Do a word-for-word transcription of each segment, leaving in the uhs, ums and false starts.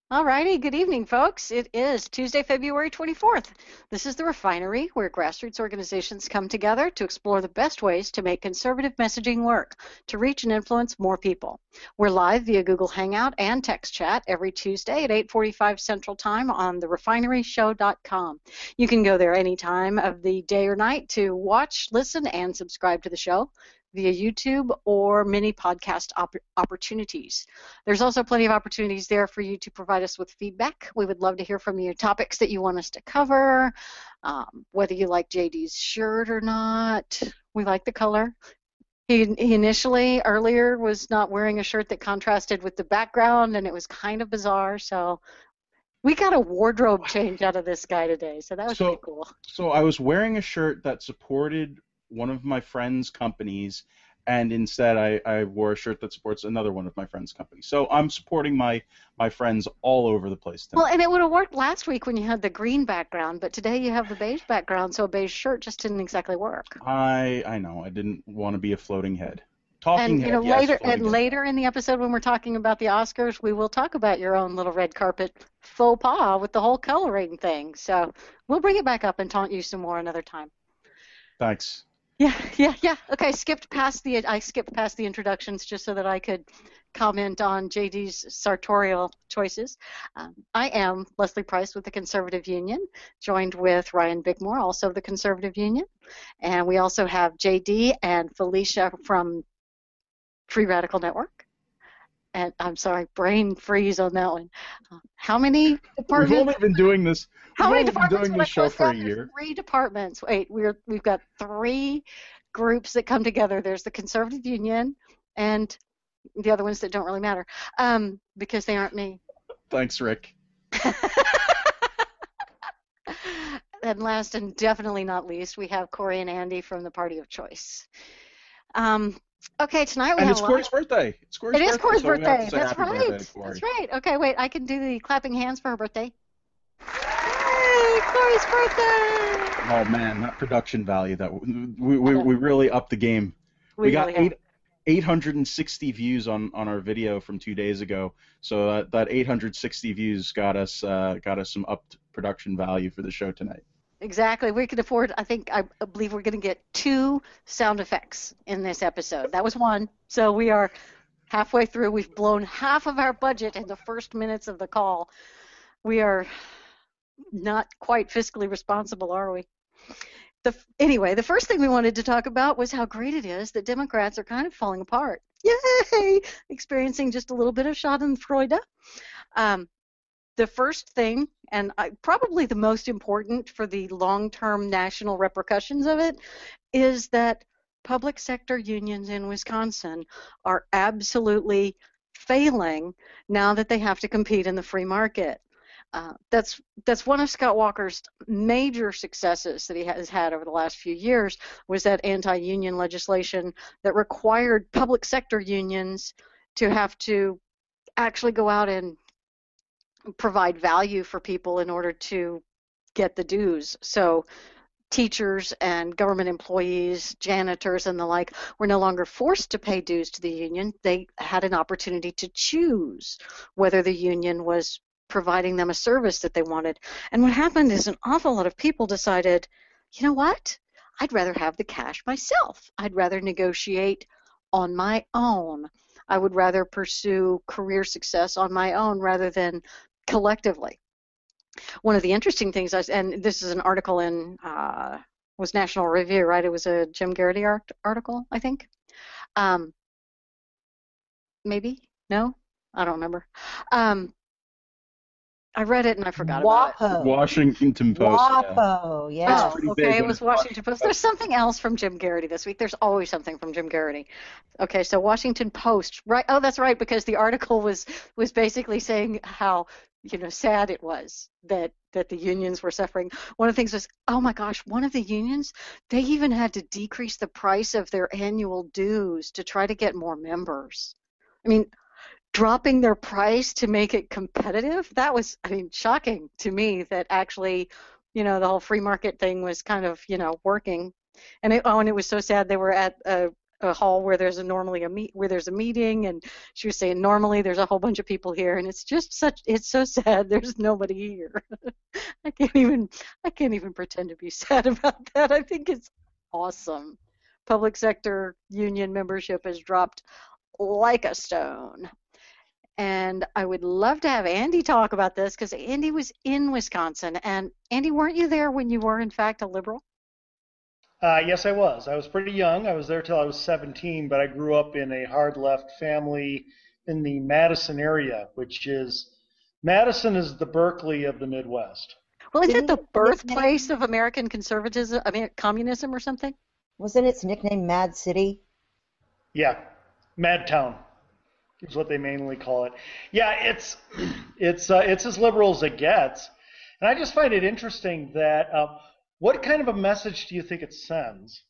All righty, good evening, folks. It is Tuesday, February twenty-fourth. This is The Refinery, where grassroots organizations come together to explore the best ways to make conservative messaging work to reach and influence more people. We're live via Google Hangout and text chat every Tuesday at eight forty-five Central Time on the refinery show dot com. You can go there any time of the day or night to watch, listen, and subscribe to the show via YouTube or many podcast op- opportunities. There's also plenty of opportunities there for you to provide us with feedback. We would love to hear from you topics that you want us to cover, um, whether you like J D's shirt or not. We like the color. He, he initially, earlier, was not wearing a shirt that contrasted with the background, and it was kind of bizarre, so we got a wardrobe change out of this guy today, so that was So, pretty cool. so I was wearing a shirt that supported one of my friend's companies, and instead I, I wore a shirt that supports another one of my friend's companies. So I'm supporting my, my friends all over the place tonight. Well, and it would have worked last week when you had the green background, but today you have the beige background, so a beige shirt just didn't exactly work. I I know. I didn't want to be a floating head. Talking And head, you know, yes, later floating and head. later in the episode when we're talking about the Oscars, we will talk about your own little red carpet faux pas with the whole coloring thing. So we'll bring it back up and taunt you some more another time. Thanks. Yeah, yeah, yeah. Okay, skipped past the I skipped past the introductions just so that I could comment on J D's sartorial choices. Um, I am Leslie Price with the Conservative Union, joined with Ryan Bickmore, also of the Conservative Union, and we also have J D and Felicia from Free Radical Network. And I'm sorry, brain freeze on that one. Uh, how many departments? We've only been doing this. How many we've only been departments? doing When I this show closed for a down, there's year. three departments. Wait, we're we've got three groups that come together. There's the Conservative Union and the other ones that don't really matter um, because they aren't me. Thanks, Rick. And last and definitely not least, we have Corey and Andy from the Party of Choice. Um, okay, tonight we And have it's a lot. Corey's birthday. It's Corey's It is birthday. Corey's so we have birthday. to say That's happy right. birthday to Corey. That's right. Okay, wait. I can do the clapping hands for her birthday. Yay! Corey's birthday. Oh man, that production value that we we, we really upped the game. We, We got really have. eight. eight hundred sixty views on, on our video from two days ago, so that, that eight hundred sixty views got us uh, got us some upped production value for the show tonight. Exactly. We can afford, I think, I believe we're going to get two sound effects in this episode. That was one. So we are halfway through. We've blown half of our budget in the first minutes of the call. We are not quite fiscally responsible, are we? The, anyway, the first thing we wanted to talk about was how great it is that Democrats are kind of falling apart. Yay! Experiencing just a little bit of Schadenfreude. Um, the first thing, and I, probably the most important for the long-term national repercussions of it, is that public sector unions in Wisconsin are absolutely failing now that they have to compete in the free market. Uh, that's that's one of Scott Walker's major successes that he has had over the last few years, was that anti-union legislation that required public sector unions to have to actually go out and provide value for people in order to get the dues. So teachers and government employees, janitors and the like, were no longer forced to pay dues to the union. They had an opportunity to choose whether the union was providing them a service that they wanted. And what happened is an awful lot of people decided, you know what? I'd rather have the cash myself. I'd rather negotiate on my own. I would rather pursue career success on my own rather than collectively. One of the interesting things, I, and this is an article in, uh, was National Review, right? It was a Jim Garrity art, article, I think. Um, maybe? No? I don't remember. Um, I read it and I forgot about it. WAPO. Washington Post. Yeah. WAPO, yeah. That's Oh, pretty okay, big it when was it's Washington Post. Washington There's something else from Jim Garrity this week. There's always something from Jim Garrity. Okay, so Washington Post, right? Oh, that's right, because the article was was basically saying how, you know, sad it was that that the unions were suffering. One of the things was, oh my gosh, one of the unions, they even had to decrease the price of their annual dues to try to get more members. I mean, dropping their price to make it competitive, that was, I mean, shocking to me that actually, you know, the whole free market thing was kind of, you know, working. And it, oh, and it was so sad. They were at a, a hall where there's a normally a meet where there's a meeting, and she was saying normally there's a whole bunch of people here, and it's just such it's so sad there's nobody here. I can't even I can't even pretend to be sad about that. I think it's awesome. Public sector union membership has dropped like a stone. And I would love to have Andy talk about this because Andy was in Wisconsin. And Andy, weren't you there when you were in fact a liberal? Uh, yes, I was. I was pretty young. I was there till I was seventeen, but I grew up in a hard left family in the Madison area, which is, Madison is the Berkeley of the Midwest. Well, is it Didn't the it birthplace of American conservatism, I mean, communism or something? Wasn't its nickname Mad City? Yeah, Madtown is what they mainly call it. Yeah, it's it's uh, it's as liberal as it gets, and I just find it interesting that uh, what kind of a message do you think it sends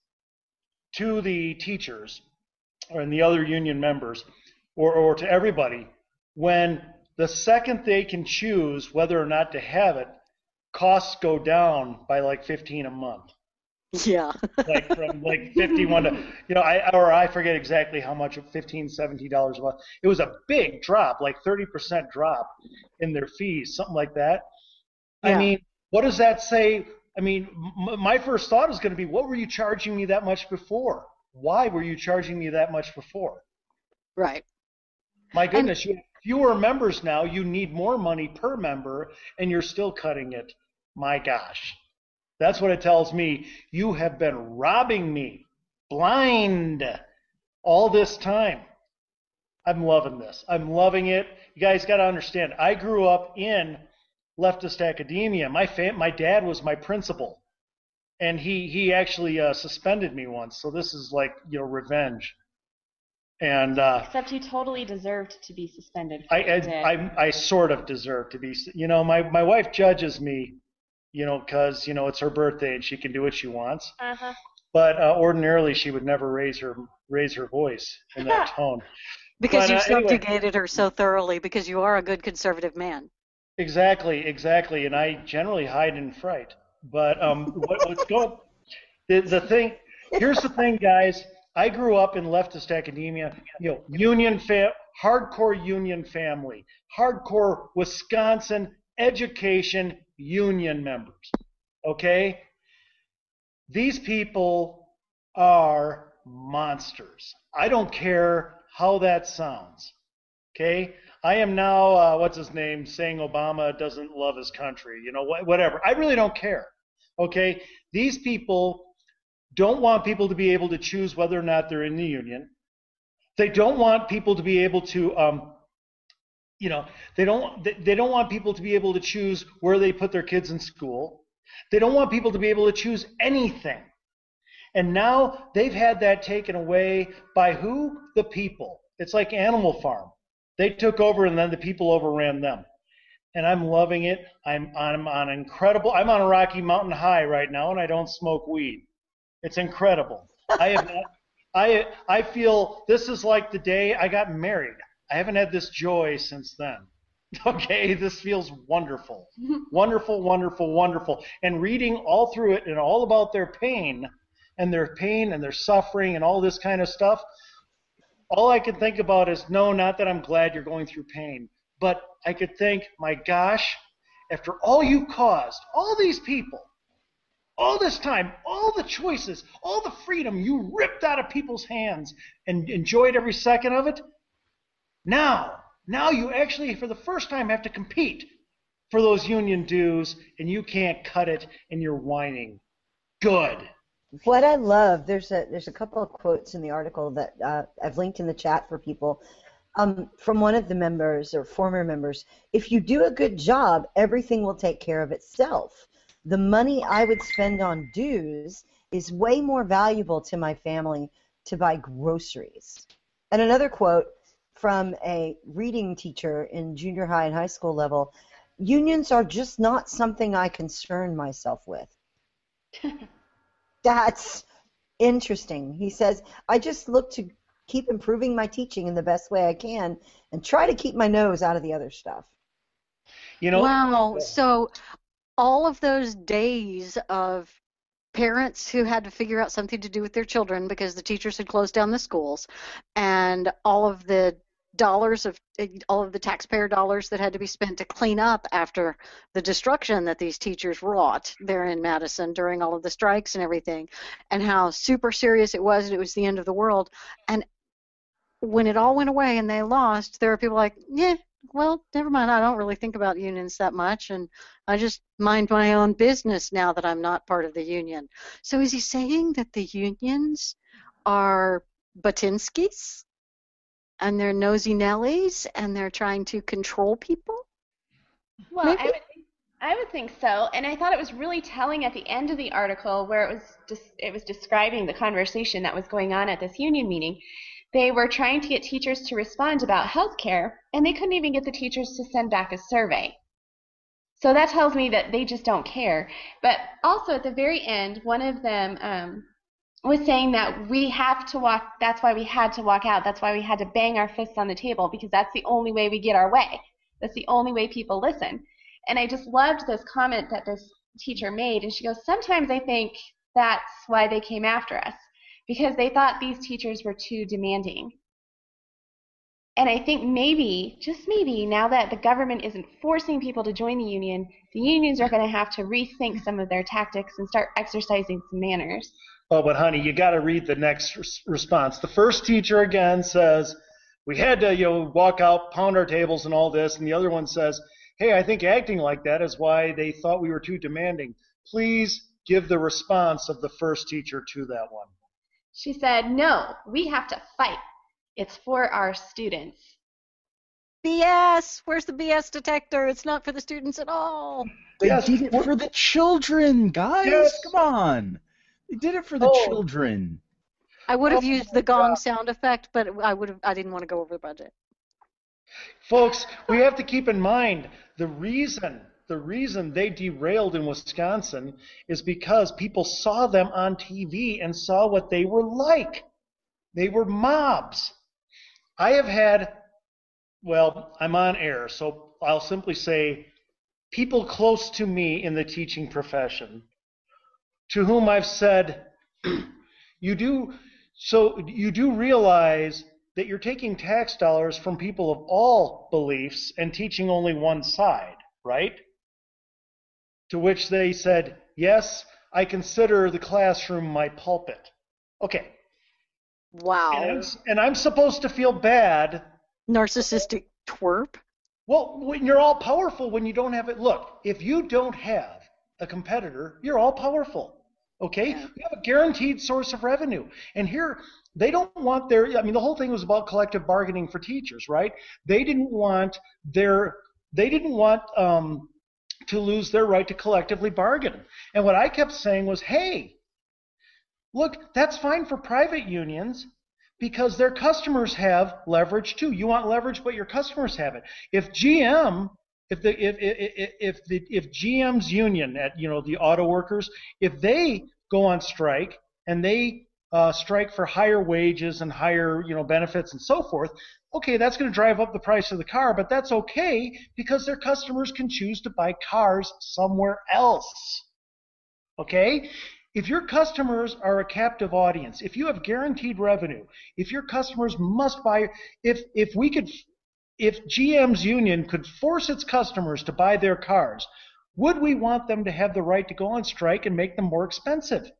to the teachers and the other union members, or or to everybody, when the second they can choose whether or not to have it, costs go down by like fifteen a month. Yeah. Like from like fifty-one to, you know, I or I forget exactly how much, fifteen, seventeen dollars a month. It was a big drop, like thirty percent drop in their fees, something like that. Yeah. I mean, what does that say? I mean, m- my first thought is going to be, what were you charging me that much before? Why were you charging me that much before? Right. My goodness, and, you have fewer members now. You need more money per member, and you're still cutting it. My gosh. That's what it tells me. You have been robbing me blind all this time. I'm loving this. I'm loving it. You guys got to understand, I grew up in leftist academia. My fam- my dad was my principal, and he he actually uh, suspended me once. So this is like, you know, revenge. And uh, except you totally deserved to be suspended. I I, I I sort of deserve to be. You know, my my wife judges me, you know, because, you know, it's her birthday and she can do what she wants. Uh-huh. But uh, ordinarily she would never raise her raise her voice in that tone. Because but, you've uh, anyway, subjugated her so thoroughly, because you are a good conservative man. Exactly, exactly. And I generally hide in fright. But um, what, what's going the the thing? Here's the thing, guys. I grew up in leftist academia. You know, union fam, hardcore union family, hardcore Wisconsin education union members. Okay? These people are monsters. I don't care how that sounds. Okay? I am now, uh, what's his name, saying Obama doesn't love his country. You know, wh- whatever. I really don't care. Okay? These people don't want people to be able to choose whether or not they're in the union. They don't want people to be able to, um, you know, they don't they don't want people to be able to choose where they put their kids in school. They don't want people to be able to choose anything. And now they've had that taken away by who? The people. It's like Animal Farm. They took over and then the people overran them. And I'm loving it. I'm I'm on incredible. I'm on a Rocky Mountain high right now, and I don't smoke weed. It's incredible. I have not, I I feel this is like the day I got married. I haven't had this joy since then. Okay, this feels wonderful. Wonderful, wonderful, wonderful. And reading all through it and all about their pain and their pain and their suffering and all this kind of stuff, all I could think about is, no, not that I'm glad you're going through pain, but I could think, my gosh, after all you caused, all these people, all this time, all the choices, all the freedom you ripped out of people's hands and enjoyed every second of it, now, now you actually, for the first time, have to compete for those union dues, and you can't cut it, and you're whining. Good. What I love, there's a there's a couple of quotes in the article that uh, I've linked in the chat for people. Um, from one of the members or former members, if you do a good job, everything will take care of itself. The money I would spend on dues is way more valuable to my family to buy groceries. And another quote from a reading teacher in junior high and high school level, unions are just not something I concern myself with. That's interesting. He says, I just look to keep improving my teaching in the best way I can and try to keep my nose out of the other stuff. You know, wow. So all of those days of parents who had to figure out something to do with their children because the teachers had closed down the schools, and all of the dollars of all of the taxpayer dollars that had to be spent to clean up after the destruction that these teachers wrought there in Madison during all of the strikes and everything, and how super serious it was, and it was the end of the world. And when it all went away and they lost, there were people like, yeah, well, never mind, I don't really think about unions that much, and I just mind my own business now that I'm not part of the union. So is he saying that the unions are Batinskis? And they're nosy Nellies, and they're trying to control people? Well, Maybe? I would, I would think so. And I thought it was really telling at the end of the article where it was just, it was describing the conversation that was going on at this union meeting. They were trying to get teachers to respond about health care, and they couldn't even get the teachers to send back a survey. So that tells me that they just don't care. But also at the very end, one of them um, was saying that we have to walk, that's why we had to walk out, that's why we had to bang our fists on the table, because that's the only way we get our way. That's the only way people listen. And I just loved this comment that this teacher made, and she goes, sometimes I think that's why they came after us, because they thought these teachers were too demanding. And I think maybe, just maybe, now that the government isn't forcing people to join the union, the unions are going to have to rethink some of their tactics and start exercising some manners. Oh, but honey, you got to read the next res- response. The first teacher again says, we had to, you know, walk out, pound our tables and all this. And the other one says, hey, I think acting like that is why they thought we were too demanding. Please give the response of the first teacher to that one. She said, no, we have to fight. It's for our students. B S! Where's the B S detector? It's not for the students at all. They Yes. did it for the children, guys. Yes. Come on. They did it for the Oh. children. I would have Oh used my the gong God. sound effect, but I would have. I didn't want to go over the budget. Folks, we have to keep in mind the reason the reason they derailed in Wisconsin is because people saw them on T V and saw what they were like. They were mobs. I have had, well, I'm on air, so I'll simply say people close to me in the teaching profession to whom I've said, you do, so you do realize that you're taking tax dollars from people of all beliefs and teaching only one side, right? To which they said, yes, I consider the classroom my pulpit. Okay. Wow. And I'm, and I'm supposed to feel bad. Narcissistic twerp. Well, when you're all powerful when you don't have it. Look, if you don't have a competitor, you're all powerful. Okay? Yeah. You have a guaranteed source of revenue. And here, they don't want their, I mean, the whole thing was about collective bargaining for teachers, right? They didn't want their, they didn't want um, to lose their right to collectively bargain. And what I kept saying was, hey, look, that's fine for private unions because their customers have leverage too. You want leverage, but your customers have it. If G M, if the if if if the if G M's union at you know the auto workers, if they go on strike and they uh, strike for higher wages and higher you know benefits and so forth, okay, that's going to drive up the price of the car, but that's okay because their customers can choose to buy cars somewhere else. Okay? If your customers are a captive audience, if you have guaranteed revenue, if your customers must buy, if if we could, if G M's union could force its customers to buy their cars, would we want them to have the right to go on strike and make them more expensive?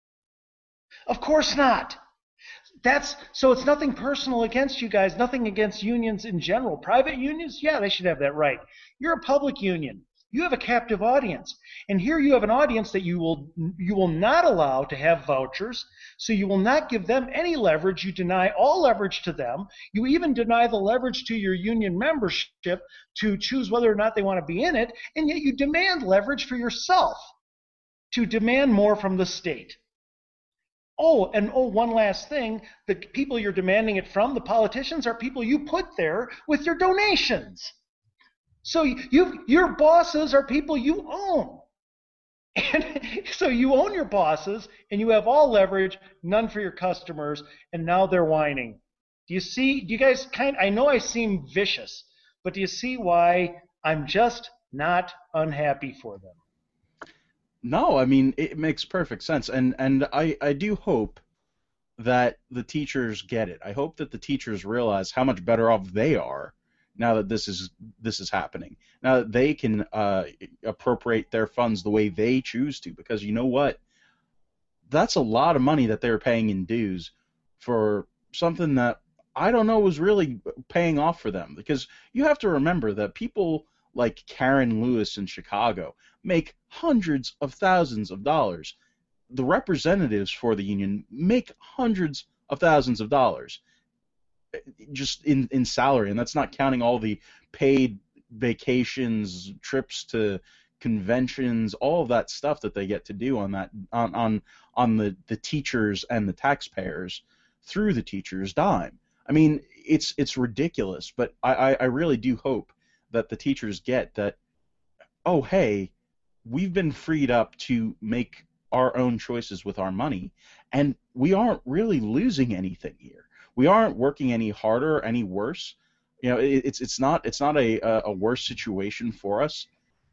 Of course not. That's so it's nothing personal against you guys, nothing against unions in general. Private unions, yeah, they should have that right. You're a public union. You have a captive audience. And here you have an audience that you will you will not allow to have vouchers, so you will not give them any leverage. You deny all leverage to them. You even deny the leverage to your union membership to choose whether or not they want to be in it, and yet you demand leverage for yourself to demand more from the state. Oh, and oh, one last thing, the people you're demanding it from, the politicians, are people you put there with your donations. So you, your bosses are people you own. And so you own your bosses, and you have all leverage, none for your customers, and now they're whining. Do you see, do you guys kind, I know I seem vicious, but do you see why I'm just not unhappy for them? No, I mean it makes perfect sense, and and I I do hope that the teachers get it. I hope that the teachers realize how much better off they are now that this is this is happening. Now that they can uh, appropriate their funds the way they choose to, because you know what? That's a lot of money that they're paying in dues for something that I don't know was really paying off for them. Because you have to remember that people like Karen Lewis in Chicago make hundreds of thousands of dollars. The representatives for the union make hundreds of thousands of dollars just in, in salary, and that's not counting all the paid vacations, trips to conventions, all of that stuff that they get to do on that on on, on the, the teachers and the taxpayers through the teachers' dime. I mean, it's it's ridiculous, but I, I really do hope that the teachers get that, oh, hey, we've been freed up to make our own choices with our money, and we aren't really losing anything here. We aren't working any harder, any worse. You know, it, it's it's not it's not a a worse situation for us,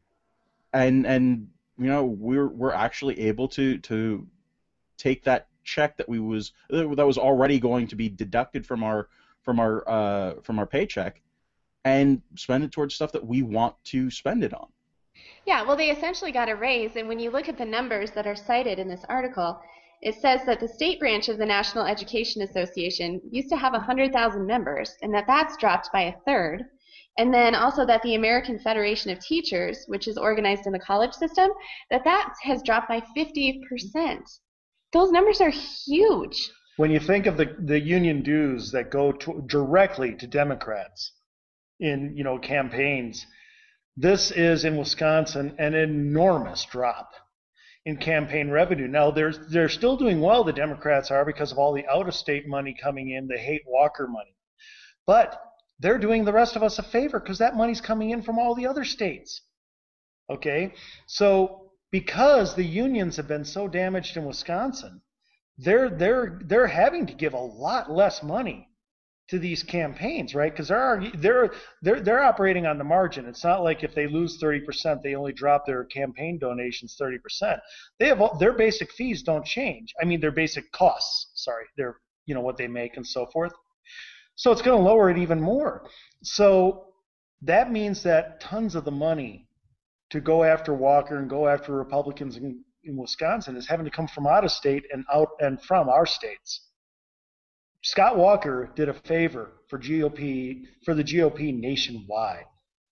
and and you know we're we're actually able to to take that check that we was that was already going to be deducted from our from our uh, from our paycheck, and spend it towards stuff that we want to spend it on. Yeah, well, they essentially got a raise, and when you look at the numbers that are cited in this article, it says that the state branch of the National Education Association used to have one hundred thousand members, and that that's dropped by a third. And then also that the American Federation of Teachers, which is organized in the college system, that that has dropped by fifty percent. Those numbers are huge. When you think of the, the union dues that go to, directly to Democrats in, you know, campaigns, this is in Wisconsin an enormous drop in campaign revenue. Now, they're, they're still doing well, the Democrats are, because of all the out-of-state money coming in, the hate Walker money. But they're doing the rest of us a favor because that money's coming in from all the other states. Okay? So because the unions have been so damaged in Wisconsin, they're they're they're having to give a lot less money to these campaigns, right? Because they're they're they're they're operating on the margin. It's not like if they lose thirty percent, they only drop their campaign donations thirty percent. They have their basic fees don't change. I mean, their basic costs. Sorry, their you know what they make and so forth. So it's going to lower it even more. So that means that tons of the money to go after Walker and go after Republicans in, in Wisconsin is having to come from out of state and out and from our states. Scott Walker did a favor for G O P for the G O P nationwide.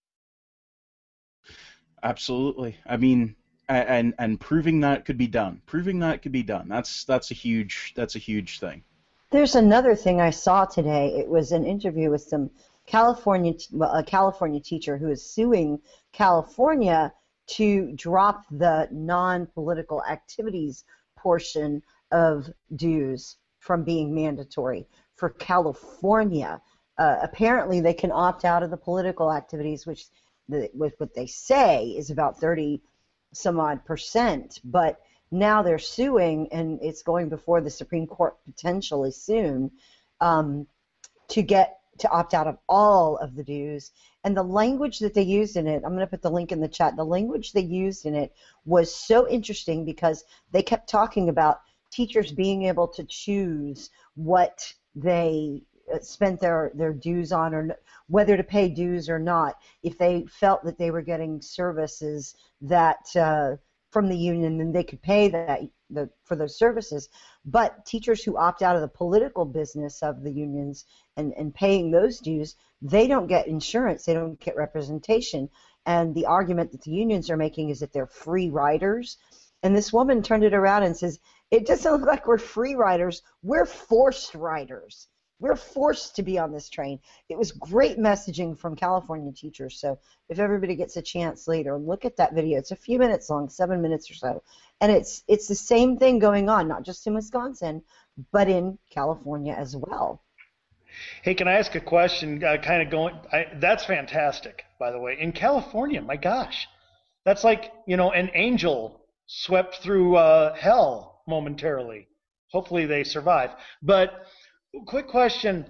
Absolutely. I mean, and and proving that could be done. Proving that could be done. That's that's a huge that's a huge thing. There's another thing I saw today. It was an interview with some California, well, a California teacher who is suing California to drop the non-political activities portion of dues from being mandatory for California. Uh, apparently, they can opt out of the political activities, which the, with what they say is about thirty some odd percent, but now they're suing, and it's going before the Supreme Court potentially soon, um, to get to opt out of all of the dues. And the language that they used in it, I'm going to put the link in the chat, the language they used in it was so interesting because they kept talking about teachers being able to choose what they spent their, their dues on, or whether to pay dues or not, if they felt that they were getting services that uh, from the union, then they could pay that the, for those services. But teachers who opt out of the political business of the unions and, and paying those dues, they don't get insurance, they don't get representation. And the argument that the unions are making is that they're free riders. And this woman turned it around and says, it doesn't look like we're free riders, we're forced riders. We're forced to be on this train. It was great messaging from California teachers. So if everybody gets a chance later, look at that video. It's a few minutes long, seven minutes or so. And it's it's the same thing going on, not just in Wisconsin, but in California as well. Hey, can I ask a question? Uh, kind of going, I, that's fantastic, by the way. In California, my gosh, that's like, you know, an angel swept through uh, hell momentarily. Hopefully they survive. But quick question: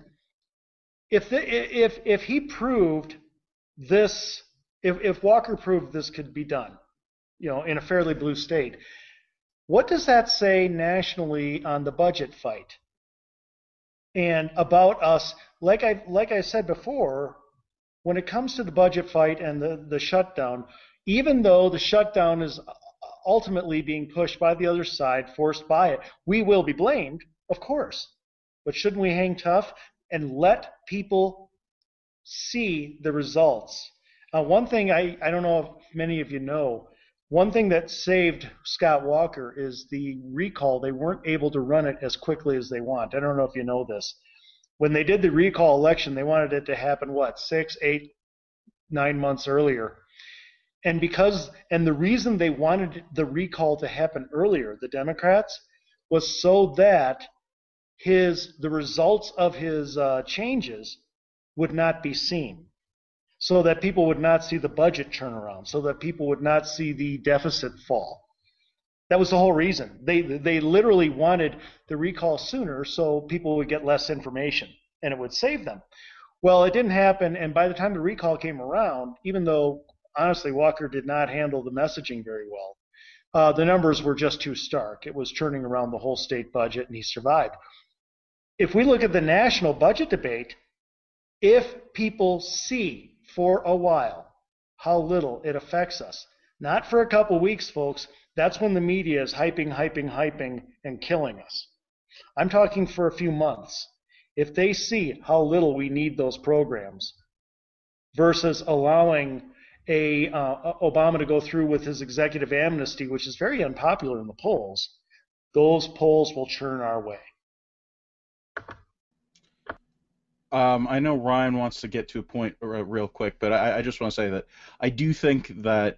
If the, if if he proved this, if if Walker proved this could be done, you know, in a fairly blue state. What does that say nationally on the budget fight? And about us, like I like I said before, when it comes to the budget fight and the, the shutdown, even though the shutdown is ultimately being pushed by the other side, forced by it, we will be blamed, of course. But shouldn't we hang tough and let people see the results? Uh, one thing I, I don't know if many of you know, one thing that saved Scott Walker is the recall. They weren't able to run it as quickly as they want. I don't know if you know this. When they did the recall election, they wanted it to happen, what, six, eight, nine months earlier. And because, and the reason they wanted the recall to happen earlier, the Democrats, was so that his, the results of his uh, changes would not be seen. So that people would not see the budget turnaround, so that people would not see the deficit fall. That was the whole reason. They they literally wanted the recall sooner so people would get less information and it would save them. Well, it didn't happen, and by the time the recall came around, even though honestly Walker did not handle the messaging very well, uh, the numbers were just too stark. It was turning around the whole state budget, and he survived. If we look at the national budget debate, if people see for a while how little it affects us, not for a couple weeks, folks, that's when the media is hyping, hyping, hyping, and killing us. I'm talking for a few months. If they see how little we need those programs versus allowing a uh, Obama to go through with his executive amnesty, which is very unpopular in the polls, those polls will churn our way. Um, I know Ryan wants to get to a point real quick, but I, I just want to say that I do think that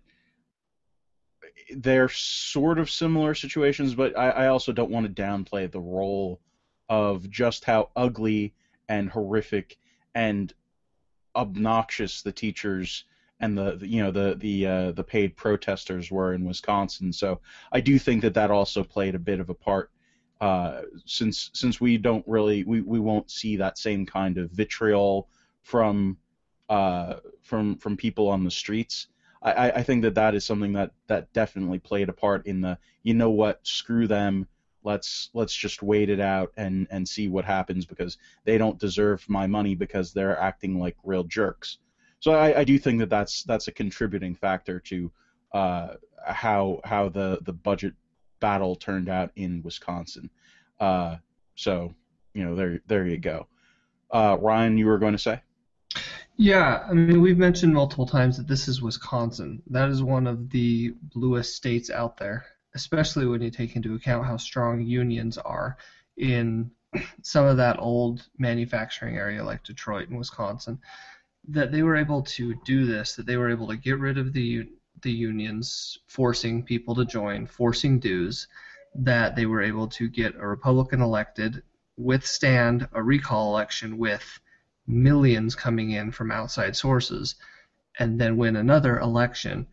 they're sort of similar situations, but I, I also don't want to downplay the role of just how ugly and horrific and obnoxious the teachers and the, the you know the the uh, the paid protesters were in Wisconsin. So I do think that that also played a bit of a part. Uh, since since we don't really we, we won't see that same kind of vitriol from uh, from from people on the streets, I, I think that that is something that, that definitely played a part in the, you know what, screw them, let's let's just wait it out and, and see what happens because they don't deserve my money because they're acting like real jerks. So I, I do think that that's that's a contributing factor to uh, how how the, the budget battle turned out in Wisconsin. Uh, so, you know, there there you go. Uh, Ryan, you were going to say? Yeah, I mean, we've mentioned multiple times that this is Wisconsin. That is one of the bluest states out there, especially when you take into account how strong unions are in some of that old manufacturing area like Detroit and Wisconsin, that they were able to do this, that they were able to get rid of the the unions, forcing people to join, forcing dues, that they were able to get a Republican elected, withstand a recall election with millions coming in from outside sources, and then win another election,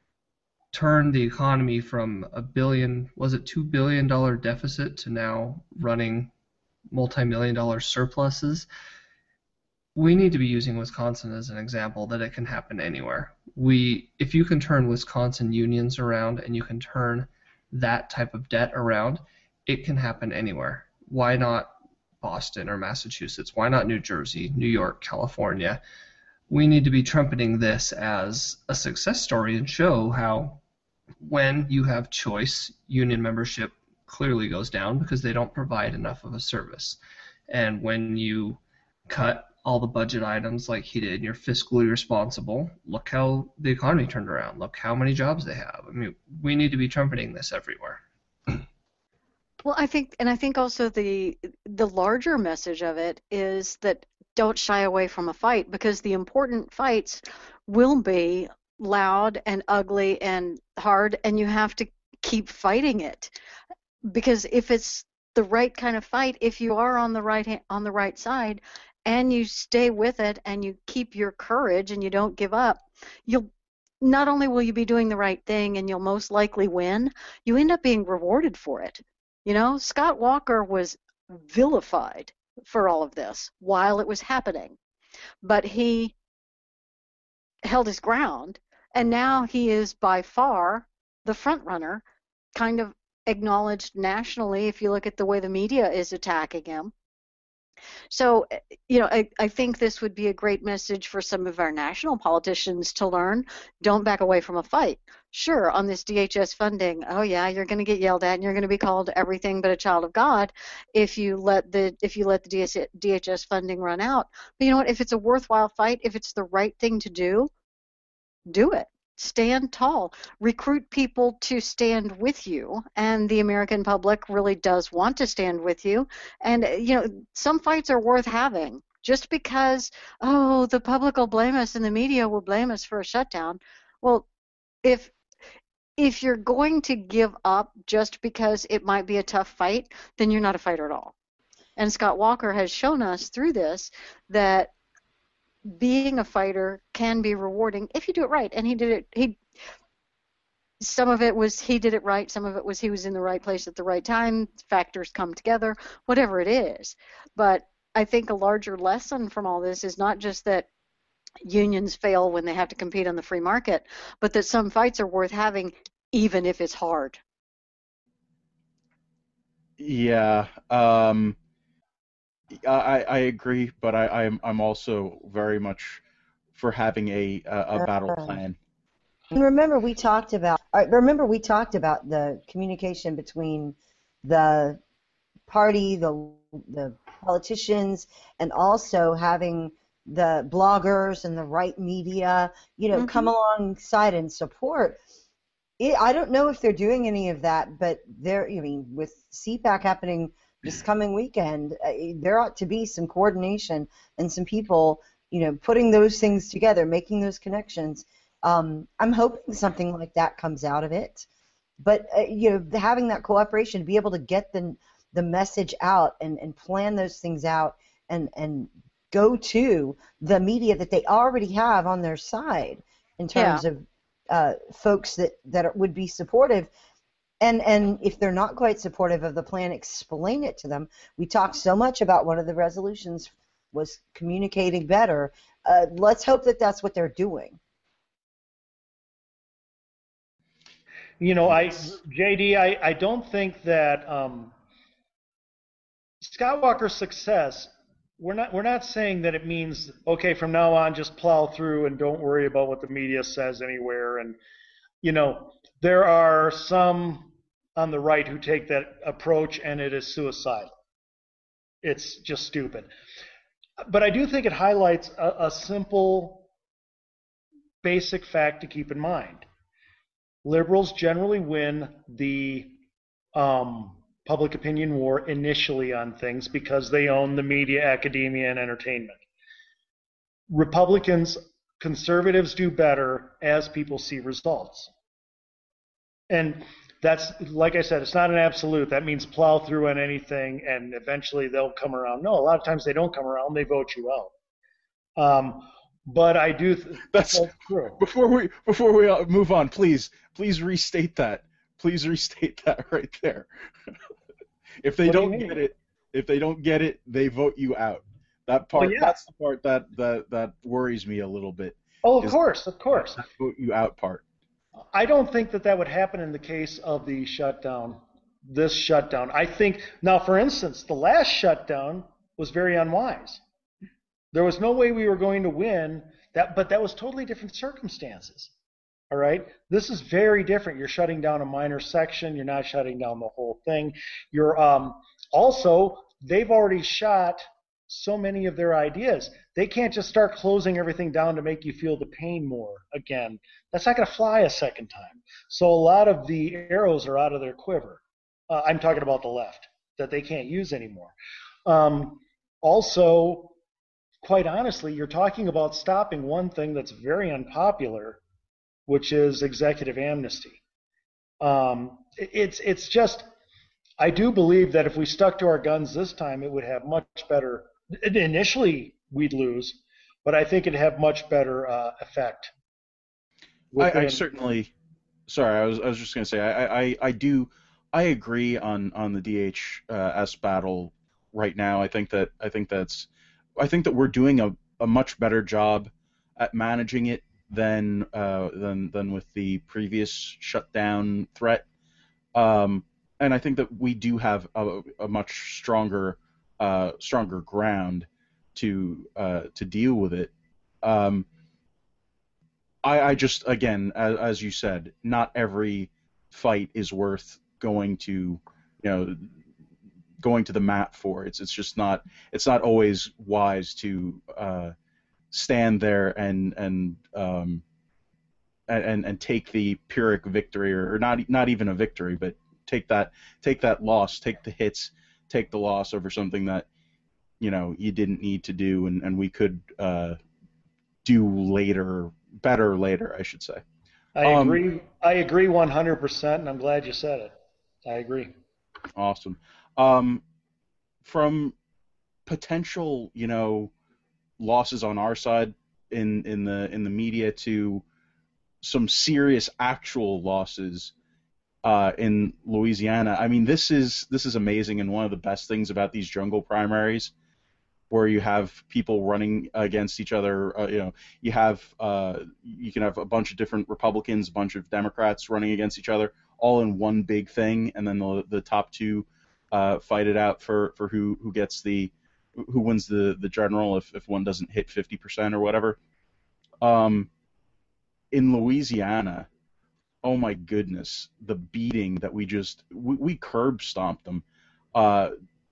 turn the economy from a billion, was it two billion dollar deficit to now running multi-million dollar surpluses. We need to be using Wisconsin as an example that it can happen anywhere. We, if you can turn Wisconsin unions around and you can turn that type of debt around, it can happen anywhere. Why not Boston or Massachusetts? Why not New Jersey, New York, California? We need to be trumpeting this as a success story and show how when you have choice, union membership clearly goes down because they don't provide enough of a service. And when you cut all the budget items like he did, you're fiscally responsible, look how the economy turned around. Look how many jobs they have. I mean, we need to be trumpeting this everywhere. Well, I think, and I think also the the larger message of it is that don't shy away from a fight, because the important fights will be loud and ugly and hard, and you have to keep fighting it. Because if it's the right kind of fight, if you are on the right on the right side, and you stay with it, and you keep your courage, and you don't give up, you'll not only will you be doing the right thing, and you'll most likely win, you end up being rewarded for it. You know, Scott Walker was vilified for all of this while it was happening, but he held his ground, and now he is by far the front runner, kind of acknowledged nationally if you look at the way the media is attacking him. So, you know, I, I think this would be a great message for some of our national politicians to learn. Don't back away from a fight. Sure, on this D H S funding, oh yeah, you're going to get yelled at and you're going to be called everything but a child of God if you let the if you let the D H S funding run out. But you know what? If it's a worthwhile fight, if it's the right thing to do, do it. Stand tall. Recruit people to stand with you, and the American public really does want to stand with you. And, you know, some fights are worth having. Just because, oh, the public will blame us and the media will blame us for a shutdown. Well, if if you're going to give up just because it might be a tough fight, then you're not a fighter at all. And Scott Walker has shown us through this that being a fighter can be rewarding if you do it right. And he did it. He some of it was he did it right. Some of it was he was in the right place at the right time. Factors come together, whatever it is. But I think a larger lesson from all this is not just that unions fail when they have to compete on the free market, but that some fights are worth having even if it's hard. Yeah. Um, I, I agree, but I, I'm I'm also very much for having a a, a battle plan. And remember, we talked about. Remember, we talked about the communication between the party, the the politicians, and also having the bloggers and the right media, you know, mm-hmm. come alongside and support. It, I don't know if they're doing any of that, but they're. I mean, with C PAC happening this coming weekend, uh, there ought to be some coordination and some people, you know, putting those things together, making those connections. Um, I'm hoping something like that comes out of it. But, uh, you know, having that cooperation, to be able to get the, the message out and, and plan those things out and, and go to the media that they already have on their side in terms yeah. of uh, folks that, that would be supportive. And and if they're not quite supportive of the plan, explain it to them. We talked so much about one of the resolutions was communicating better. Uh, let's hope that that's what they're doing. You know, I J D, I, I don't think that um, Scott Walker's success. We're not we're not saying that it means okay from now on just plow through and don't worry about what the media says anywhere. And you know, there are some on the right who take that approach, and it is suicidal. It's just stupid. But I do think it highlights a, a simple, basic fact to keep in mind. Liberals generally win the um, public opinion war initially on things because they own the media, academia, and entertainment. Republicans, conservatives do better as people see results. And that's, like I said, it's not an absolute. That means plow through on anything and eventually they'll come around. No, a lot of times they don't come around. They vote you out. Um, but I do. Th- that's true. Before we before we move on, please please restate that. Please restate that right there. If they what don't do get it, if they don't get it, they vote you out. That part. Well, yeah. That's the part that, that that worries me a little bit. Oh, of course, of course. That vote you out part. I don't think that that would happen in the case of the shutdown, this shutdown. I think, now for instance, the last shutdown was very unwise. There was no way we were going to win, that, but that was totally different circumstances. All right? This is very different. You're shutting down a minor section. You're not shutting down the whole thing. You're um, also, they've already shot so many of their ideas. They can't just start closing everything down to make you feel the pain more again. That's not going to fly a second time. So a lot of the arrows are out of their quiver. Uh, I'm talking about the left, that they can't use anymore. Um, also, quite honestly, you're talking about stopping one thing that's very unpopular, which is executive amnesty. Um, it's it's just, I do believe that if we stuck to our guns this time, it would have much better. Initially, we'd lose, but I think it'd have much better uh, effect. I, I certainly. Sorry, I was I was just going to say I, I I do I agree on on the D H S battle right now. I think that I think that's I think that we're doing a, a much better job at managing it than uh, than than with the previous shutdown threat. Um, and I think that we do have a, a much stronger uh, stronger ground to uh, to deal with it. Um, I, I just again, as, as you said, not every fight is worth going to, you know, going to the mat for. It's it's just not it's not always wise to uh, stand there and and um, and and take the Pyrrhic victory, or, or not not even a victory, but take that take that loss, take the hits, take the loss over something that, you know, you didn't need to do, and and we could uh, do later, better later, I should say. I Um, agree. I agree one hundred percent, and I'm glad you said it. I agree. Awesome. Um, from potential, you know, losses on our side in in the in the media to some serious actual losses uh, in Louisiana. I mean, this is this is amazing, and one of the best things about these jungle primaries, where you have people running against each other. Uh, you know, you have uh, you can have a bunch of different Republicans, a bunch of Democrats running against each other, all in one big thing, and then the the top two uh, fight it out for, for who who gets the who wins the the general if if one doesn't hit fifty percent or whatever. Um, in Louisiana, oh my goodness, the beating that we just we, we curb stomped them, uh,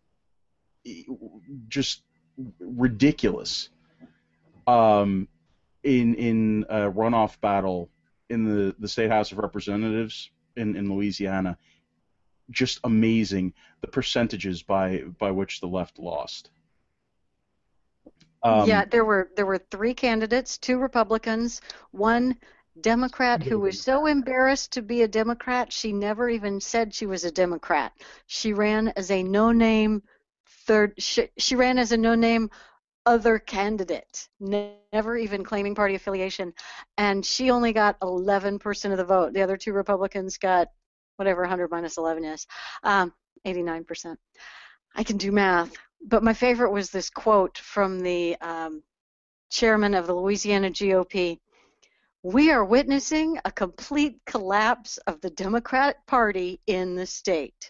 just ridiculous. Um, in in a runoff battle in the, the State House of Representatives in, in Louisiana, just amazing the percentages by by which the left lost. Um, yeah, there were there were three candidates, two Republicans, one Democrat who was so embarrassed to be a Democrat she never even said she was a Democrat. She ran as a no-name third. She, she ran as a no-name other candidate, never even claiming party affiliation, and she only got eleven percent of the vote. The other two Republicans got whatever one hundred minus eleven is, um, eighty-nine percent. I can do math. But my favorite was this quote from the um, chairman of the Louisiana G O P. We are witnessing a complete collapse of the Democratic Party in the state.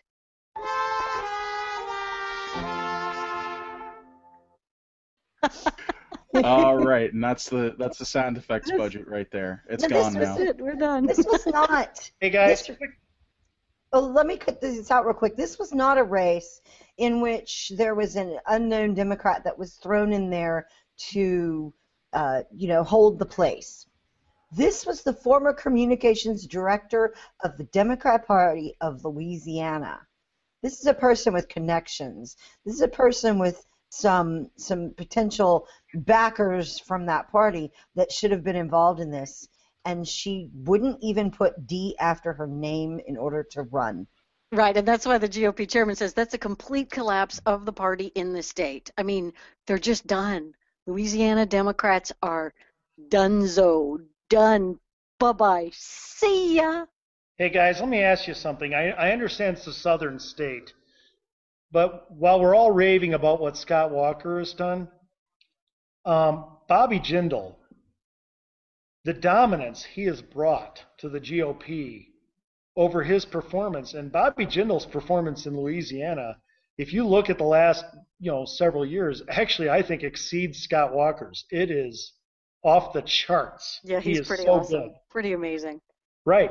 All right, and that's the that's the sound effects budget right there. It's No, gone this now. was It, we're done. This was not. Hey guys, This, oh, let me cut this out real quick. This was not a race in which there was an unknown Democrat that was thrown in there to, uh, you know, hold the place. This was the former communications director of the Democrat Party of Louisiana. This is a person with connections. This is a person with some some potential backers from that party that should have been involved in this, and she wouldn't even put D after her name in order to run. Right, and that's why the G O P chairman says that's a complete collapse of the party in the state. I mean, they're just done. Louisiana Democrats are donezo, done, bye-bye, see ya. hey guys, let me ask you something. I, I understand it's a southern state, but while we're all raving about what Scott Walker has done, um, Bobby Jindal, the dominance he has brought to the G O P over his performance, and Bobby Jindal's performance in Louisiana, if you look at the last, you know, several years, actually I think exceeds Scott Walker's. It is off the charts. Yeah, he's he is pretty so awesome. good. Pretty amazing. Right.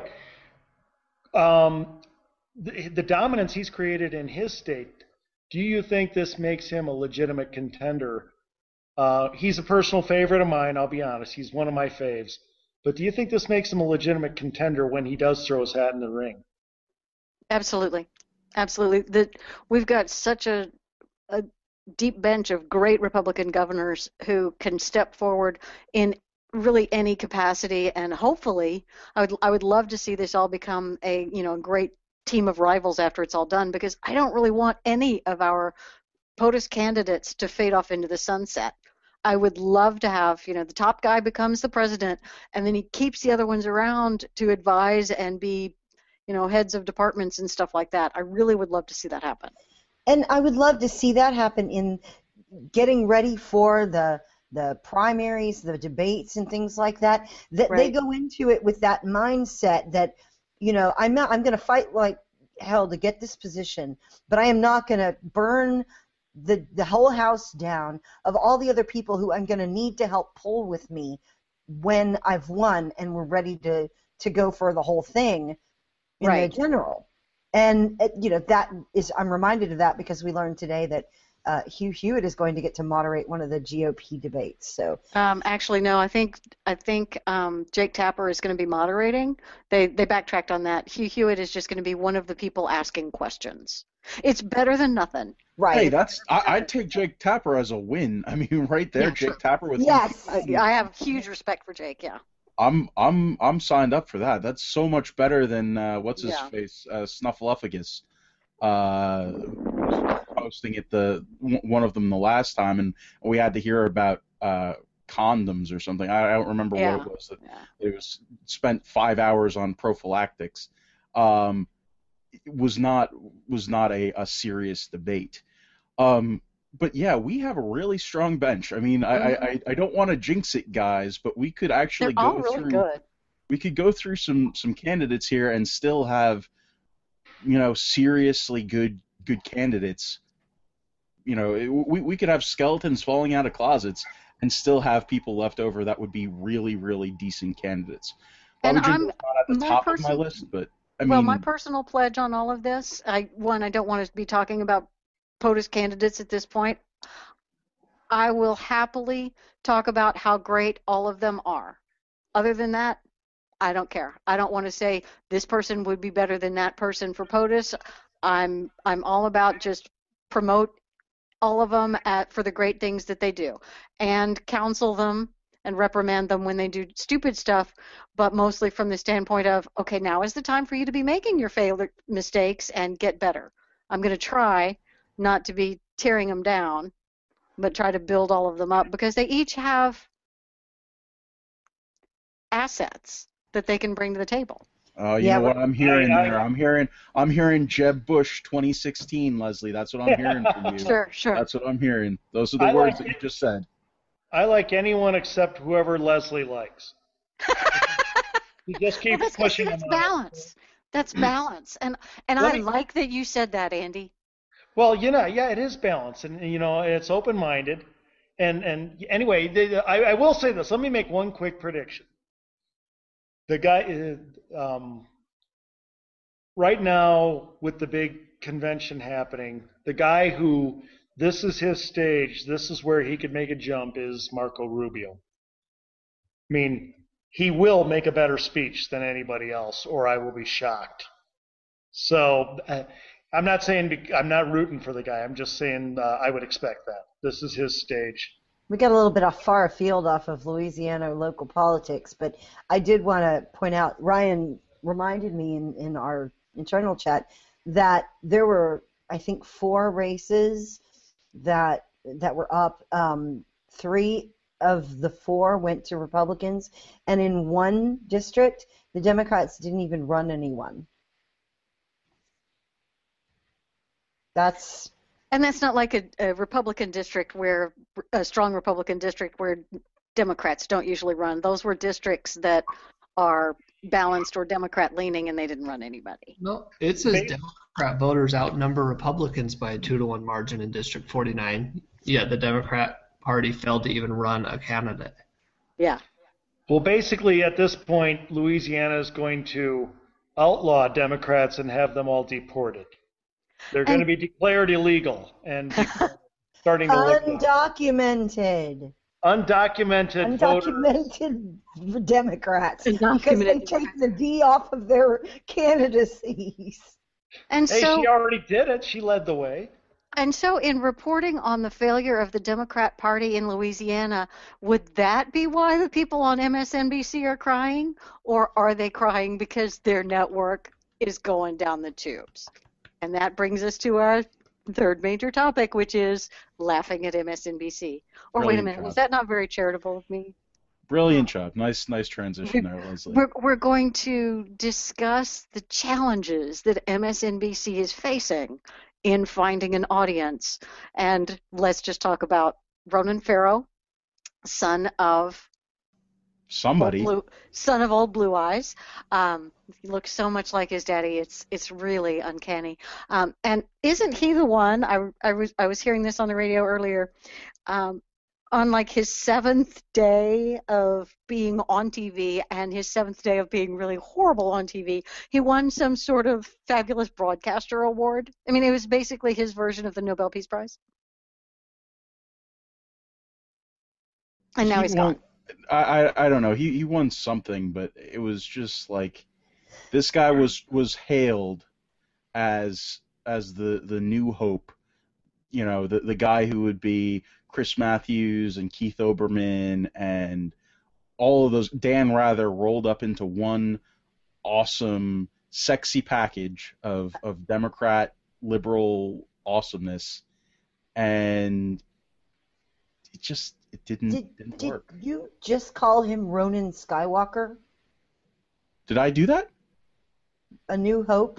Um, the, the dominance he's created in his state, do you think this makes him a legitimate contender? Uh, he's a personal favorite of mine, I'll be honest. He's one of my faves. But do you think this makes him a legitimate contender when he does throw his hat in the ring? Absolutely. Absolutely. The, we've got such a, a deep bench of great Republican governors who can step forward in really any capacity, and hopefully I would I would love to see this all become a, you know, great team of rivals after it's all done, because I don't really want any of our POTUS candidates to fade off into the sunset. I would love to have, you know, the top guy becomes the president, and then he keeps the other ones around to advise and be, you know, heads of departments and stuff like that. I really would love to see that happen. And I would love to see that happen in getting ready for the the primaries, the debates, and things like that, that Right. they go into it with that mindset that, you know, I'm not, I'm going to fight like hell to get this position, but I am not going to burn the the whole house down of all the other people who I'm going to need to help pull with me when I've won and we're ready to to go for the whole thing in Right. the general. And uh, you know, that is, I'm reminded of that because we learned today that uh, Hugh Hewitt is going to get to moderate one of the G O P debates. So Um, actually, no. I think I think um, Jake Tapper is going to be moderating. They they backtracked on that. Hugh Hewitt is just going to be one of the people asking questions. It's better than nothing. right. Hey, that's I, I'd take Jake Tapper as a win. I mean, right there, Yeah, Jake sure. Tapper with Yes. I, I have huge respect for Jake. Yeah. I'm I'm I'm signed up for that. That's so much better than uh, what's his Yeah. face, uh, Snuffleupagus, uh, hosting it the one of them the last time, and we had to hear about uh, condoms or something. I, I don't remember Yeah. what it was. That Yeah. it was spent five hours on prophylactics. Um, it was not was not a, a serious debate. Um, but yeah, we have a really strong bench. I mean, I, I, I- I don't want to jinx it, guys, but we could They're actually all go really through. good. We could go through some some candidates here and still have, you know, seriously good good candidates. You know, it, we we could have skeletons falling out of closets and still have people left over that would be really really decent candidates. And Bobby Jim I'm is not at the my top of my person. list, but I Well, mean, my personal pledge on all of this, I one, I don't want to be talking about POTUS candidates at this point. I will happily talk about how great all of them are. Other than that, I don't care. I don't want to say this person would be better than that person for POTUS. I'm I'm all about just promote all of them at, for the great things that they do, and counsel them and reprimand them when they do stupid stuff, but mostly from the standpoint of, okay, now is the time for you to be making your failed mistakes and get better. I'm going to try not to be tearing them down, but try to build all of them up because they each have assets that they can bring to the table. Oh, you Yeah, know what I'm hearing I- I- there? I'm hearing I'm hearing Jeb Bush twenty sixteen, Leslie. That's what I'm hearing from you. Sure, sure. That's what I'm hearing. Those are the I words like that you it. just said. I like anyone except whoever Leslie likes. You just keep Well, that's, pushing that's them out. balance. That's balance, and and Let I me- like that you said that, Andy. Well, you know, yeah, it is balanced, and you know, it's open-minded, and and anyway, they, I, I will say this. Let me make one quick prediction. The guy, uh, um, right now with the big convention happening, the guy who this is his stage, this is where he could make a jump, is Marco Rubio. I mean, he will make a better speech than anybody else, or I will be shocked. So. Uh, I'm not saying be- I'm not rooting for the guy. I'm just saying uh, I would expect that. This is his stage. We got a little bit off far afield off of Louisiana local politics, but I did want to point out, Ryan reminded me in, in our internal chat that there were, I think, four races that that were up. Um, three of the four went to Republicans, and in one district, the Democrats didn't even run anyone. That's And that's not like a, a Republican district where a strong Republican district where Democrats don't usually run. Those were districts that are balanced or Democrat leaning, and they didn't run anybody. No, it says They- Democrat voters outnumber Republicans by a two to one margin in District forty-nine. Yet the Democrat Party failed to even run a candidate. Yeah. Well, basically, at this point, Louisiana is going to outlaw Democrats and have them all deported. They're going to be declared illegal and deported, starting to live there. undocumented. Undocumented voters. Undocumented Democrats because they Undocumented take the D off of their candidacies. And Hey, so she already did it. She led the way. and so in reporting on the failure of the Democrat Party in Louisiana, would that be why the people on M S N B C are crying, or are they crying because their network is going down the tubes? And that brings us to our third major topic, which is laughing at M S N B C. Or wait a Brilliant minute, job. was that not very charitable of me? Brilliant job. Nice nice transition there, Leslie. We're, we're going to discuss the challenges that M S N B C is facing in finding an audience. And let's just talk about Ronan Farrow son of Somebody. Blue, son of old Blue Eyes. Um, he looks so much like his daddy. It's it's really uncanny. Um, and isn't he the one? I, I was I was hearing this on the radio earlier. Um, on like his seventh day of being on T V and his seventh day of being really horrible on T V, he won some sort of fabulous broadcaster award. I mean, it was basically his version of the Nobel Peace Prize. And now He he's won- gone. I, I I don't know. He he won something, but it was just like this guy was was hailed as as the the new hope. You know, the the guy who would be Chris Matthews and Keith Olbermann and all of those, Dan Rather, rolled up into one awesome, sexy package of of Democrat liberal awesomeness, and it just it didn't Did, didn't did work. you just call him Ronan Skywalker? Did I do that? A New Hope?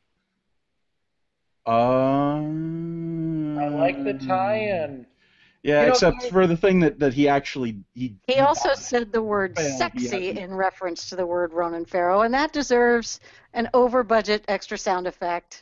Um, I like the tie-in. Yeah, You know, except guys- for the thing that, that he actually he. He also said the word Well, he sexy hasn't. in reference to the word Ronan Farrow, and that deserves an over-budget extra sound effect.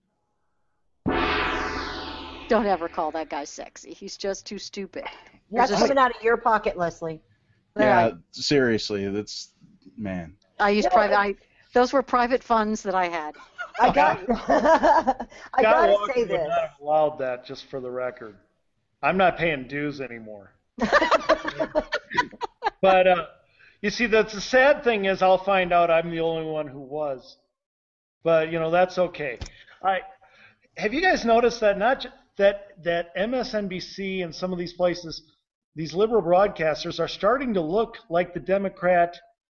Don't ever call that guy sexy. He's just too stupid. That's There's a- coming out of your pocket, Leslie. Yeah, seriously, that's man. I used No, private. it- I, those were private funds that I had. I got. I Scott gotta Walker say would this. not have allowed that, just for the record. I'm not paying dues anymore. But uh, you see, that's the sad thing is I'll find out I'm the only one who was. But you know that's okay. I have you guys noticed that not ju- that that M S N B C and some of these places, these liberal broadcasters are starting to look like the Democrat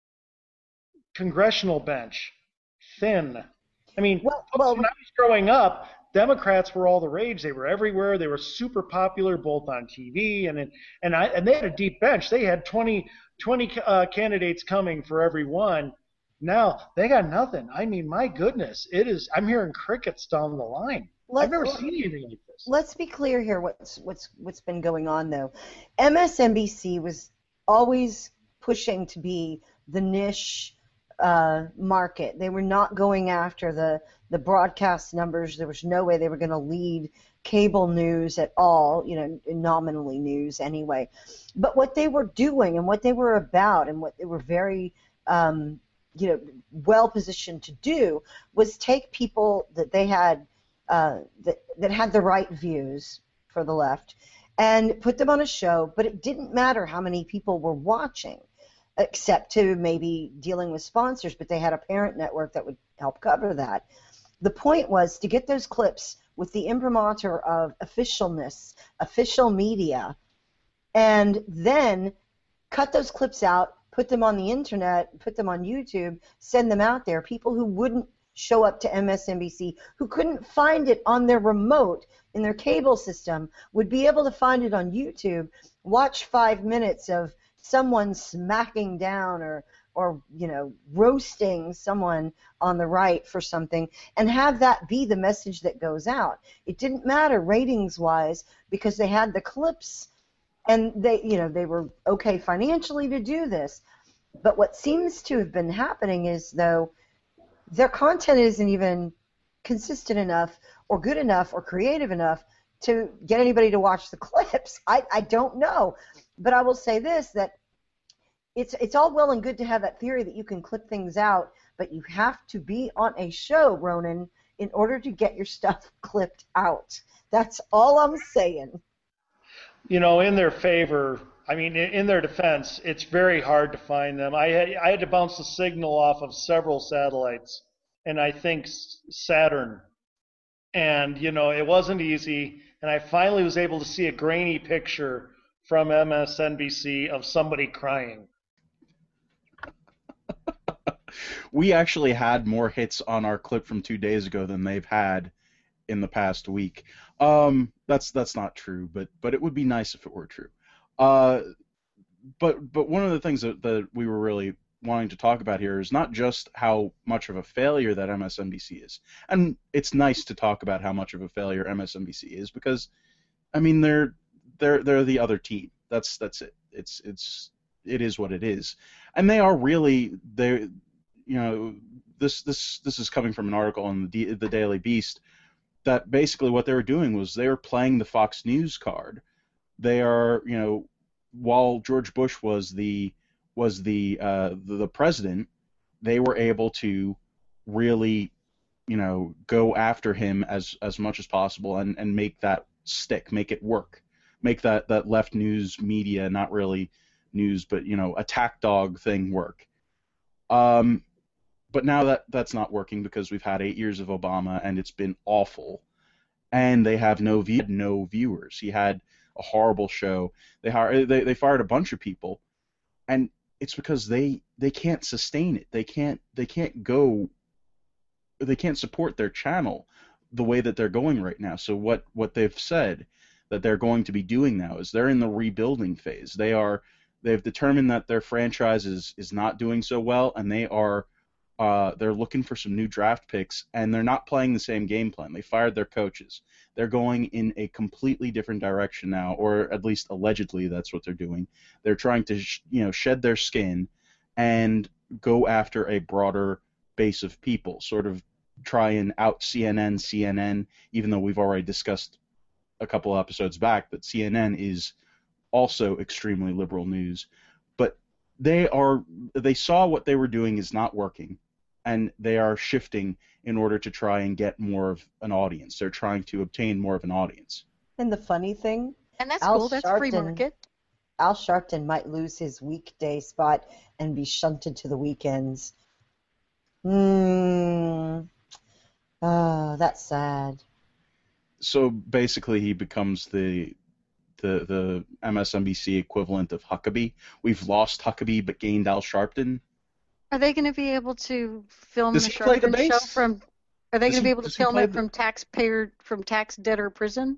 congressional bench, thin. I mean, Well, well, when I was growing up, Democrats were all the rage. They were everywhere. They were super popular, both on T V and in, and I and they had a deep bench. They had twenty, twenty uh, candidates coming for every one. Now they got nothing. I mean, my goodness, it is. I'm hearing crickets down the line. Let's- I've never seen anything like this. let's be clear here. What's what's what's been going on though? M S N B C was always pushing to be the niche uh, market. They were not going after the the broadcast numbers. There was no way they were going to lead cable news at all. You know, nominally news anyway. But what they were doing and what they were about and what they were very um, you know well positioned to do was take people that they had. Uh, that, that had the right views for the left and put them on a show, but it didn't matter how many people were watching, except to maybe dealing with sponsors, but they had a parent network that would help cover that. The point was to get those clips with the imprimatur of officialness, official media, and then cut those clips out, put them on the internet, put them on YouTube, send them out there. People who wouldn't show up to M S N B C, who couldn't find it on their remote in their cable system, would be able to find it on YouTube, watch five minutes of someone smacking down or, or you know, roasting someone on the right for something, and have that be the message that goes out. It didn't matter ratings-wise because they had the clips, and they, you know, they were okay financially to do this. But what seems to have been happening is, though, their content isn't even consistent enough or good enough or creative enough to get anybody to watch the clips. I, I don't know. But I will say this, that it's it's all well and good to have that theory that you can clip things out, but you have to be on a show, Ronan, in order to get your stuff clipped out. That's all I'm saying. You know, in their favor, I mean, in in their defense, it's very hard to find them. I had, I had to bounce the signal off of several satellites, and I think S- Saturn. And, you know, it wasn't easy, and I finally was able to see a grainy picture from M S N B C of somebody crying. We actually had more hits on our clip from two days ago than they've had in the past week. Um, that's that's not true, but but it would be nice if it were true. Uh, but but one of the things that, that we were really wanting to talk about here is not just how much of a failure that M S N B C is, and it's nice to talk about how much of a failure M S N B C is because, I mean, they're they're they're the other team. That's that's it. It's it's it is what it is, and they are really they, you know, this this this is coming from an article on the the Daily Beast that basically what they were doing was they were playing the Fox News card. They are, you know, while George Bush was the was the uh, the, the president, they were able to really, you know, go after him as as much as possible and and make that stick, make it work, make that that left news media, not really news, but you know, attack dog thing work. Um, but now that that's not working because we've had eight years of Obama and it's been awful, and they have no view, no viewers. He had a horrible show. They hired, they they fired a bunch of people, and it's because they they can't sustain it. They can't they can't go. They can't support their channel the way that they're going right now. So what what they've said that they're going to be doing now is they're in the rebuilding phase. They are they've determined that their franchise is is not doing so well, and they are uh, they're looking for some new draft picks, and they're not playing the same game plan. They fired their coaches. They're going in a completely different direction now, or at least allegedly that's what they're doing. They're trying to sh- you know shed their skin and go after a broader base of people, sort of try and out C N N C N N, even though we've already discussed a couple episodes back that C N N is also extremely liberal news. But they are they saw what they were doing is not working, and they are shifting in order to try and get more of an audience. They're trying to obtain more of an audience. And the funny thing, And that's Al cool. That's free Sharpton- market. Al Sharpton might lose his weekday spot and be shunted to the weekends. Hmm. Oh, that's sad. So basically, he becomes the the the M S N B C equivalent of Huckabee. We've lost Huckabee but gained Al Sharpton. Are they going to be able to film Does the he play the Sharpton show bass? from? Are they Does going to he- be able to does he film play it the- from taxpayer from tax debtor prison?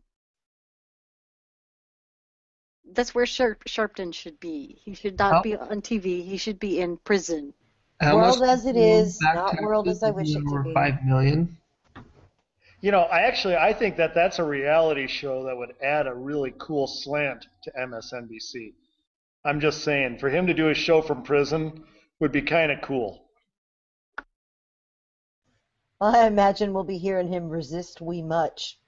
That's where Sharp, Sharpton should be. He should not How- be on T V. He should be in prison. How World much as it will is, back not world as I wish it to over be. Five million. You know, I actually I think that that's a reality show that would add a really cool slant to M S N B C. I'm just saying, for him to do a show from prison would be kind of cool. Well, I imagine we'll be hearing him resist we much.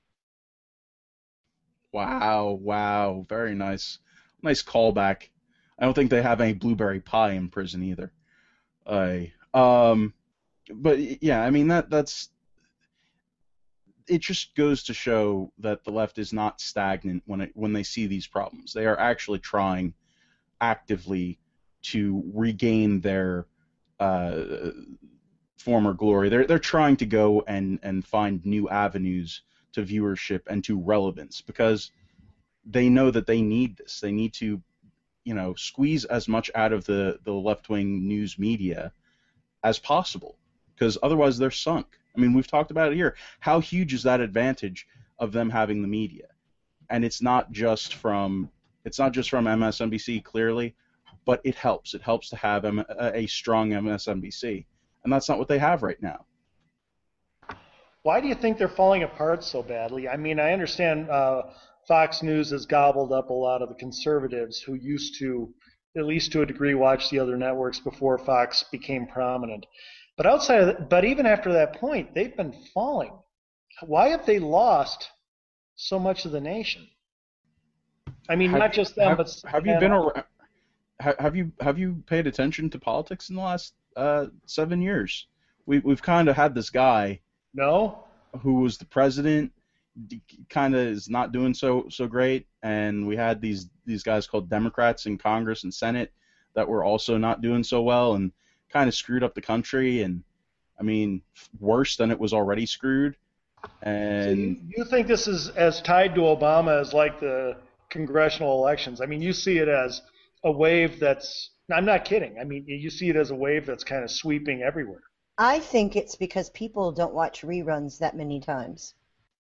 Wow, wow, very nice, nice callback. I don't think they have any blueberry pie in prison either. I um, but yeah, I mean that that's. It just goes to show that the left is not stagnant when it when they see these problems. They are actually trying actively to regain their uh, former glory. They're they're trying to go and and find new avenues to viewership and to relevance because they know that they need this. They need to, you know, squeeze as much out of the, the left-wing news media as possible because otherwise they're sunk. I mean, we've talked about it here. How huge is that advantage of them having the media? And it's not just from it's not just from M S N B C clearly, but it helps. It helps to have M- a strong M S N B C, and that's not what they have right now. Why do you think they're falling apart so badly? I mean, I understand uh, Fox News has gobbled up a lot of the conservatives who used to, at least to a degree, watch the other networks before Fox became prominent. But outside of that, but even after that point, they've been falling. Why have they lost so much of the nation? I mean, Have not you- just them, have, but have you been ar- ha- have you have you paid attention to politics in the last uh, seven years? We we've kind of had this guy no. who was the president, kind of is not doing so so great, and we had these these guys called Democrats in Congress and Senate that were also not doing so well and kind of screwed up the country, and I mean worse than it was already screwed. And So you, you think this is as tied to Obama as like the congressional elections? I mean, you see it as a wave that's. I'm not kidding. I mean, you see it as a wave that's kind of sweeping everywhere. I think it's because people don't watch reruns that many times.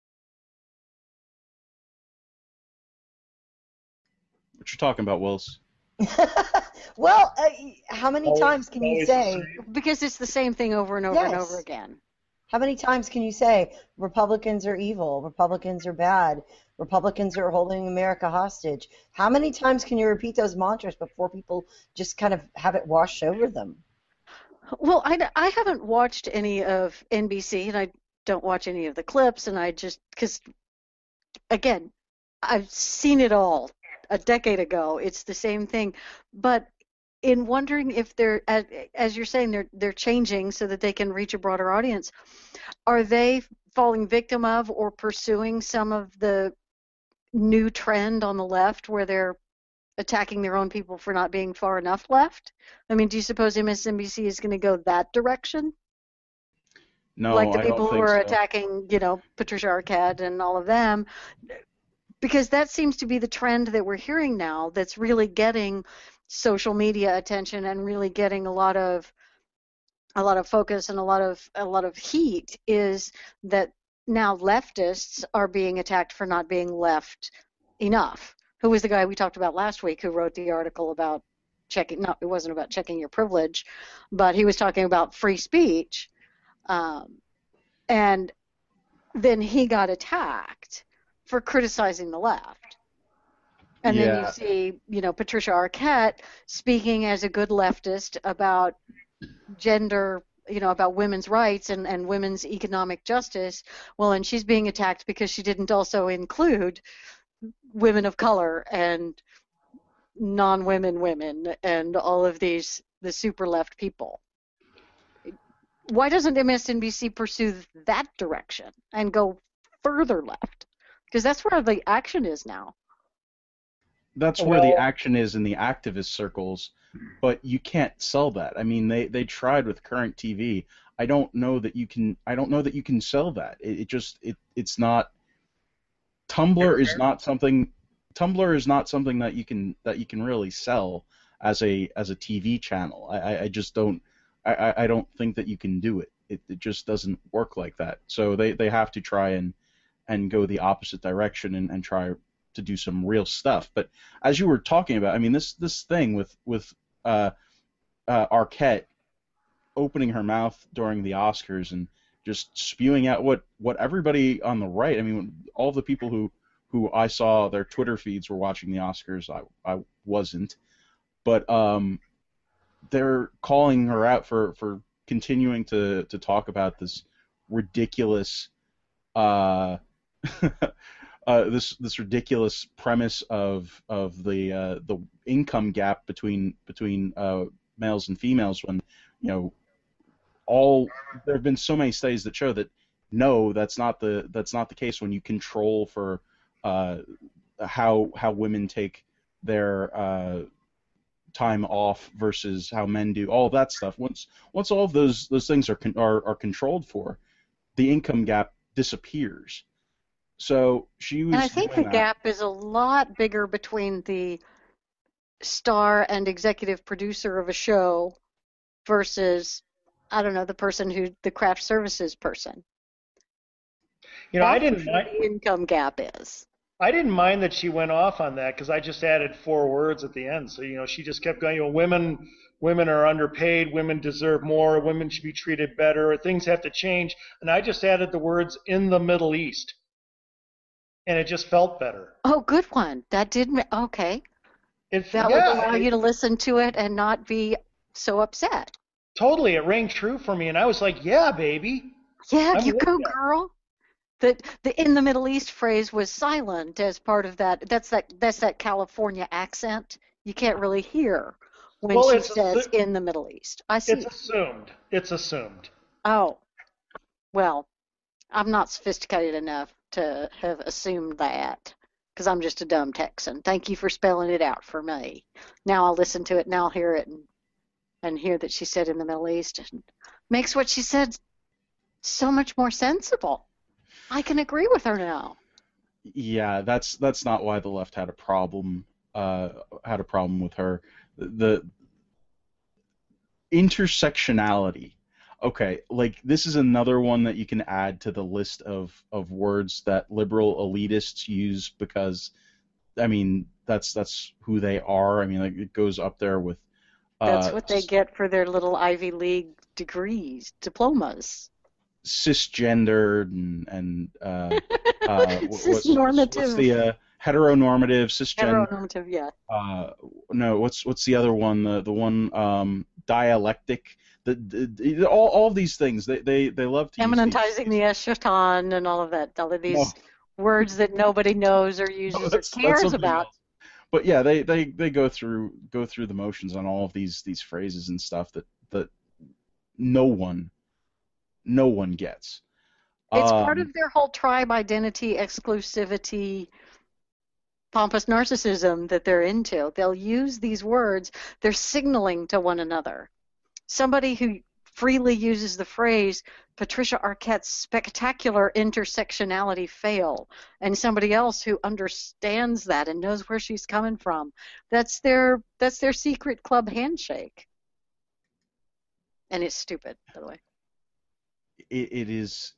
what you're talking about, Wills? Well, uh, how many Always- times can you always the say? same. Because it's the same thing over and over and Yes. over again. How many times can you say Republicans are evil, Republicans are bad, Republicans are holding America hostage. How many times can you repeat those mantras before people just kind of have it wash over them? Well, I, I haven't watched any of N B C, and I don't watch any of the clips, and I just, because, again, I've seen it all a decade ago. It's the same thing. But in wondering if they're, as, as you're saying, they're, they're changing so that they can reach a broader audience, are they falling victim of or pursuing some of the new trend on the left where they're attacking their own people for not being far enough left? I mean, do you suppose M S N B C is going to go that direction? No, like the I people don't who think are so. attacking, you know, Patricia Arquette and all of them, because that seems to be the trend that we're hearing now that's really getting social media attention and really getting a lot of a lot of focus and a lot of a lot of heat, is that now leftists are being attacked for not being left enough. Who was the guy we talked about last week who wrote the article about checking, no, it wasn't about checking your privilege, but he was talking about free speech. Um, and then he got attacked for criticizing the left. And Yeah. then you see, you know, Patricia Arquette speaking as a good leftist about gender, you know, about women's rights and, and women's economic justice. Well, and she's being attacked because she didn't also include women of color and non-women women and all of these, the super left people. Why doesn't M S N B C pursue that direction and go further left? Because that's where the action is now. That's where the Well- action is in the activist circles, but you can't sell that. I mean, they, they tried with Current T V. I don't know that you can. I don't know that you can sell that. It, it just it it's not. Tumblr is not something. Tumblr is not something that you can that you can really sell as a as a T V channel. I, I, I just don't. I, I don't think that you can do it. It it just doesn't work like that. So they, they have to try and and go the opposite direction and, and try to do some real stuff. But as you were talking about, I mean, this this thing with with uh, uh, Arquette opening her mouth during the Oscars and just spewing out what, what everybody on the right, I mean, all the people who, who I saw their Twitter feeds were watching the Oscars. I I wasn't, but um, they're calling her out for, for continuing to, to talk about this ridiculous uh, uh, this this ridiculous premise of of the uh, the income gap between between uh, males and females, when you know all there have been so many studies that show that no, that's not the that's not the case when you control for uh, how how women take their uh, time off versus how men do, all that stuff. Once once all of those those things are con- are are controlled for, the income gap disappears. So she was. And I think the doing that. gap is a lot bigger between the star and executive producer of a show versus, I don't know, the person who, the craft services person. You know, I That's didn't where mind, the income gap is. I didn't mind that she went off on that because I just added four words at the end. So, you know, she just kept going, you know, women women are underpaid, women deserve more, women should be treated better, things have to change. And I just added the words in the Middle East. And it just felt better. Oh, good one. That did, ma- okay. It, That yeah, would allow it- you to listen to it and not be so upset. Totally, it rang true for me. And I was like, yeah, baby. Yeah, I'm you with go, ya. girl. The the in the Middle East phrase was silent as part of that. That's that that's that California accent. You can't really hear when Well, she it's a- says in the Middle East. I see. It's assumed. It's assumed. Oh, well, I'm not sophisticated enough to have assumed that because I'm just a dumb Texan. Thank you for spelling it out for me. Now I'll listen to it and I'll hear it and, and hear that she said in the Middle East. And makes what she said so much more sensible. I can agree with her now. Yeah, that's that's not why the left had a problem uh, had a problem with her. The intersectionality. Okay, like this is another one that you can add to the list of, of words that liberal elitists use because, I mean, that's that's who they are. I mean, like it goes up there with. Uh, That's what they get for their little Ivy League degrees, diplomas. cisgendered and and uh, uh, what- what's, Cis-normative. what's the uh, heteronormative cisgender? Heteronormative, yeah. Uh, no, what's what's the other one? The the one um, dialectic. The, the, the all all these things they they, they love to use Eminentizing these, the Eshatan and all of that. All of these No. words that nobody knows or uses No, or that's- that's cares something about. else. But yeah, they, they, they go through go through the motions on all of these these phrases and stuff that, that no one no one gets. It's Um, part of their whole tribe identity, exclusivity, pompous narcissism that they're into. They'll use these words. They're signaling to one another. Somebody who freely uses the phrase Patricia Arquette's spectacular intersectionality fail, and somebody else who understands that and knows where she's coming from. That's their that's their secret club handshake. And it's stupid, by the way. it, it is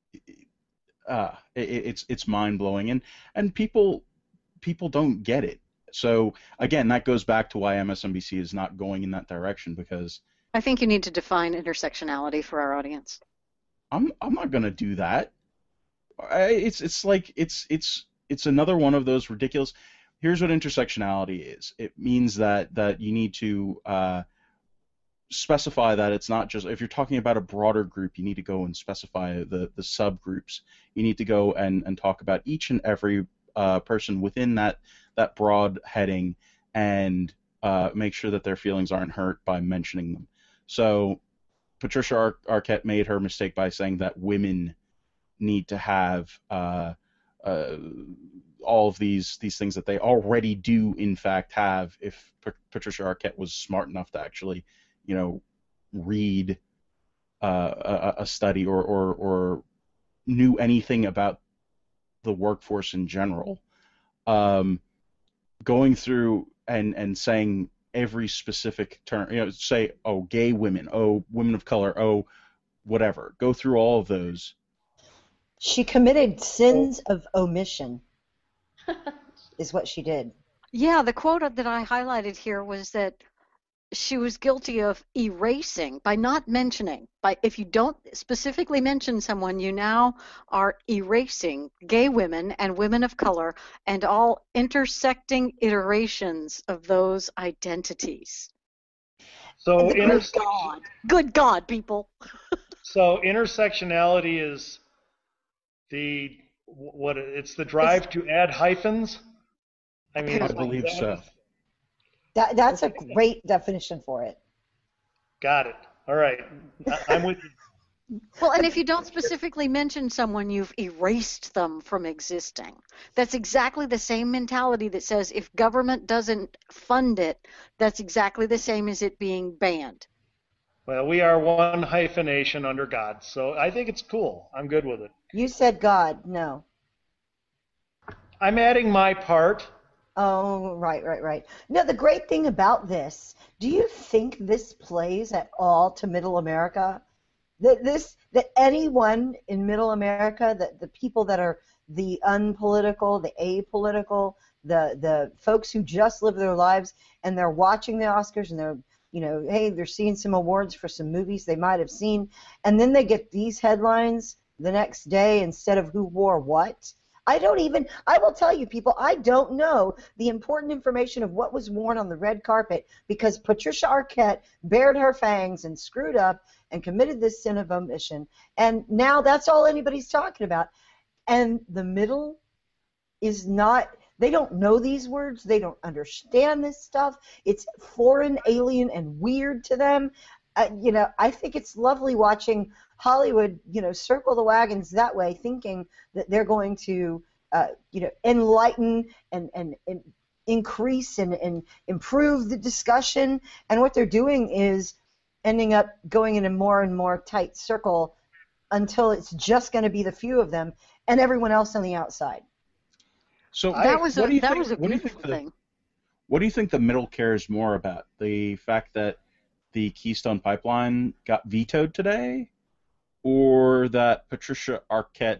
uh, it, it's it's mind blowing, and and people people don't get it. So again, that goes back to why M S N B C is not going in that direction, because I think you need to define intersectionality for our audience. I'm I'm not gonna do that. I, it's it's like it's it's it's another one of those ridiculous. Here's what intersectionality is. It means that that you need to uh, specify that it's not just, if you're talking about a broader group, you need to go and specify the the subgroups. You need to go and and talk about each and every uh, person within that that broad heading, and uh, make sure that their feelings aren't hurt by mentioning them. So Patricia Ar- Arquette made her mistake by saying that women need to have uh, uh, all of these these things that they already do in fact have. If P- Patricia Arquette was smart enough to actually, you know, read uh, a, a study or, or or knew anything about the workforce in general, um, going through and and saying every specific term, you know, say, oh, gay women, oh, women of color, oh, whatever. Go through all of those. She committed sins of omission, is what she did. Yeah, the quote that I highlighted here was that she was guilty of erasing by not mentioning. By if you don't specifically mention someone, you now are erasing gay women and women of color and all intersecting iterations of those identities. So, Good interse- God, good God, people. so intersectionality is the what? It's the drive to add hyphens. I mean, I is believe that so. what it- That, that's a great definition for it. Got it. All right, I- I'm with you. Well, and if you don't specifically mention someone, you've erased them from existing. That's exactly the same mentality that says if government doesn't fund it, that's exactly the same as it being banned. Well, we are one hyphenation under God, so I think it's cool. I'm good with it. You said God, no. I'm adding my part. Oh, right, right, right. No, the great thing about this, do you think this plays at all to Middle America? That this, that anyone in Middle America, that the people that are the unpolitical, the apolitical, the the folks who just live their lives and they're watching the Oscars and they're, you know, hey, they're seeing some awards for some movies they might have seen, and then they get these headlines the next day instead of who wore what. I don't even, I will tell you people, I don't know the important information of what was worn on the red carpet because Patricia Arquette bared her fangs and screwed up and committed this sin of omission. And now that's all anybody's talking about. And the middle is not, they don't know these words. They don't understand this stuff. It's foreign, alien, and weird to them. Uh, you know, I think it's lovely watching Hollywood, you know, circle the wagons that way, thinking that they're going to, uh, you know, enlighten and, and, and increase and, and improve the discussion. And what they're doing is ending up going in a more and more tight circle until it's just going to be the few of them and everyone else on the outside. So I- That was a what do you that think- was a what do you beautiful think the- thing. What do you think the middle cares more about? The fact that the Keystone Pipeline got vetoed today, or that Patricia Arquette A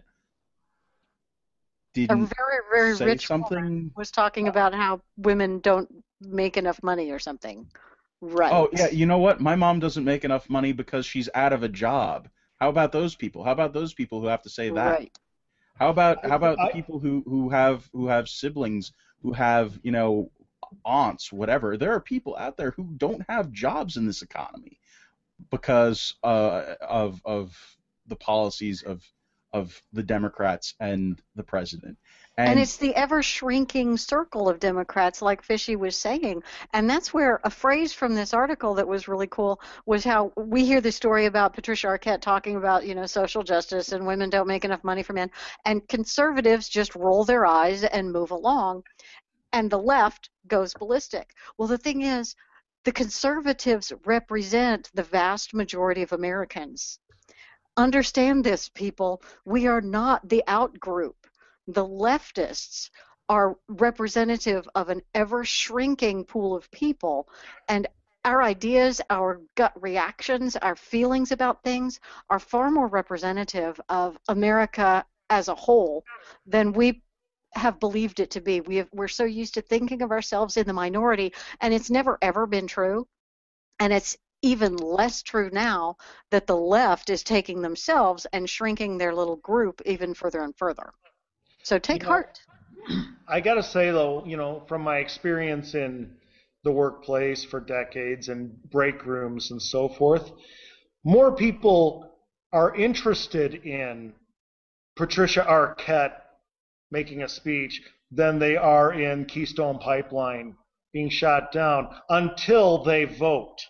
didn't very very say rich something? woman was talking about how women don't make enough money or something. Right. Oh, yeah, you know what? My mom doesn't make enough money because she's out of a job. How about those people? How about those people who have to say that? Right. How about how about the I- people who, who have who have siblings, who have, you know, aunts, whatever? There are people out there who don't have jobs in this economy because uh, of of the policies of of the Democrats and the president. And, And it's the ever shrinking circle of Democrats, like Fishy was saying. And that's where a phrase from this article that was really cool was how we hear the story about Patricia Arquette talking about, you know, social justice and women don't make enough money for men. And conservatives just roll their eyes and move along. And the left goes ballistic. Well, the thing is, the conservatives represent the vast majority of Americans. Understand this, people. We are not the out group. The leftists are representative of an ever-shrinking pool of people, and our ideas, our gut reactions, our feelings about things are far more representative of America as a whole than we have believed it to be. We have, we're so used to thinking of ourselves in the minority, and it's never ever been true, and it's even less true now that the left is taking themselves and shrinking their little group even further and further. So take You know, heart. I got to say, though, you know, from my experience in the workplace for decades and break rooms and so forth, more people are interested in Patricia Arquette making a speech than they are in Keystone Pipeline being shot down until they vote,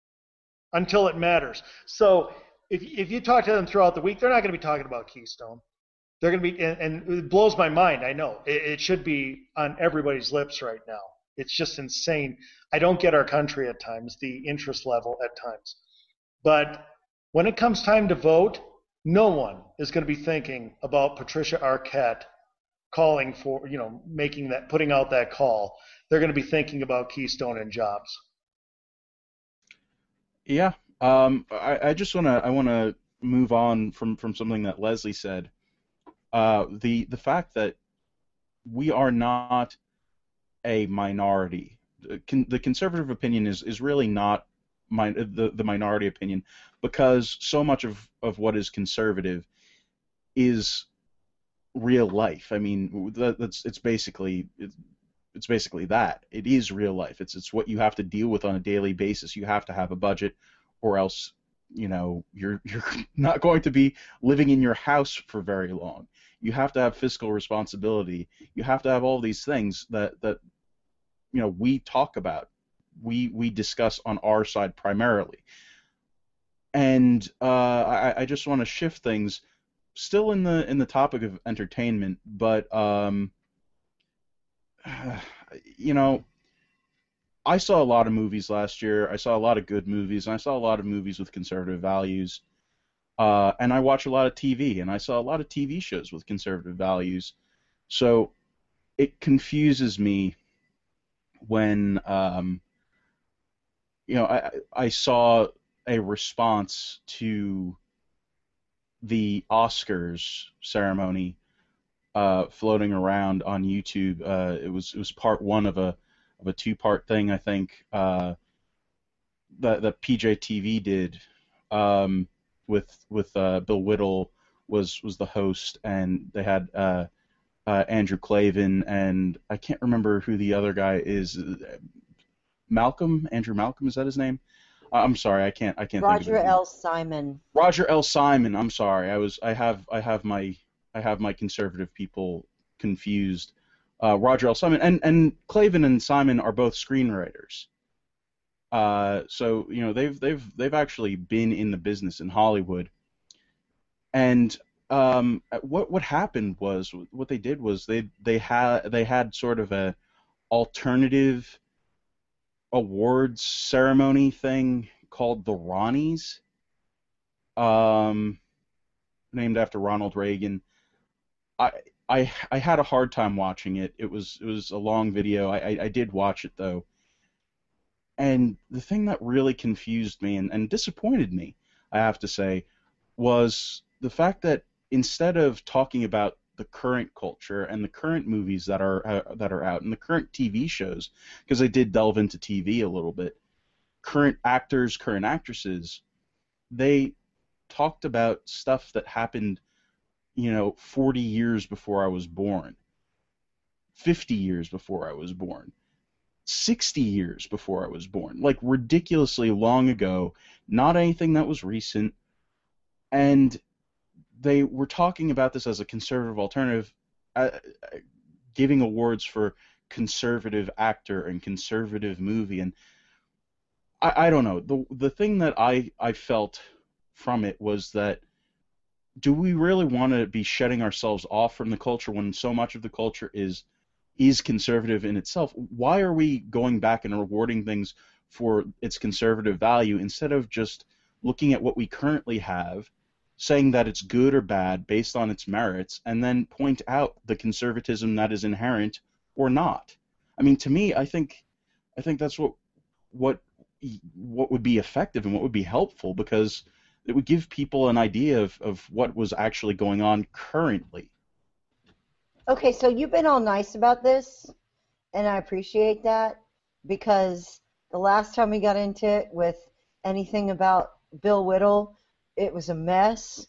until it matters. So if, if you talk to them throughout the week, they're not going to be talking about Keystone. They're going to be, and, and it blows my mind, I know. It, it should be on everybody's lips right now. It's just insane. I don't get our country at times, the interest level at times. But when it comes time to vote, no one is going to be thinking about Patricia Arquette calling for, you know, making that, putting out that call. They're going to be thinking about Keystone and jobs. yeah, um, I, I just wanna I wanna move on from, from something that Leslie said. Uh, the the fact that we are not a minority. The, con, the conservative opinion is, is really not my, the the minority opinion, because so much of, of what is conservative is real life. I mean, that, that's it's basically it's, it's basically that. It is real life. It's it's what you have to deal with on a daily basis. You have to have a budget, or else, you know, you're you're not going to be living in your house for very long. You have to have fiscal responsibility. You have to have all these things that, that you know, we talk about. We we discuss on our side primarily. And uh, I, I just want to shift things, still in the in the topic of entertainment, but um, you know, I saw a lot of movies last year. I saw a lot of good movies, and I saw a lot of movies with conservative values. Uh, and I watch a lot of T V, and I saw a lot of T V shows with conservative values. So it confuses me when, um, you know, I, I saw a response to the Oscars ceremony uh, floating around on YouTube. Uh, it was it was part one of a of a two-part thing, I think, uh, that that P J T V did. Um, with with uh, Bill Whittle was was the host, and they had uh, uh, Andrew Klavan, and I can't remember who the other guy is. Malcolm, Andrew Malcolm, is that his name? Uh, I'm sorry, I can't I can't think of his Roger name. L. Simon. Roger L. Simon. I'm sorry, I was I have I have my I have my conservative people confused. Uh, Roger L. Simon and and Klavan and Simon are both screenwriters. Uh, so you know they've they've they've actually been in the business in Hollywood, and um, what what happened was what they did was they they had they had sort of a alternative awards ceremony thing called the Ronnies, um, named after Ronald Reagan. I I I had a hard time watching it. It was it was a long video. I I, I did watch it though. And the thing that really confused me and, and disappointed me, I have to say, was the fact that instead of talking about the current culture and the current movies that are uh, that are out and the current T V shows, because they did delve into T V a little bit, current actors, current actresses, they talked about stuff that happened, you know, forty years before I was born, fifty years before I was born, sixty years before I was born, like ridiculously long ago, not anything that was recent. And they were talking about this as a conservative alternative, uh, giving awards for conservative actor and conservative movie. And I, I don't know. The the thing that I, I felt from it was that, do we really want to be shutting ourselves off from the culture when so much of the culture is is conservative in itself? Why are we going back and rewarding things for its conservative value instead of just looking at what we currently have, saying that it's good or bad based on its merits, and then point out the conservatism that is inherent or not? I mean, to me, I think I think that's what what what would be effective and what would be helpful, because it would give people an idea of, of what was actually going on currently. Okay, so you've been all nice about this, and I appreciate that, because the last time we got into it with anything about Bill Whittle, it was a mess.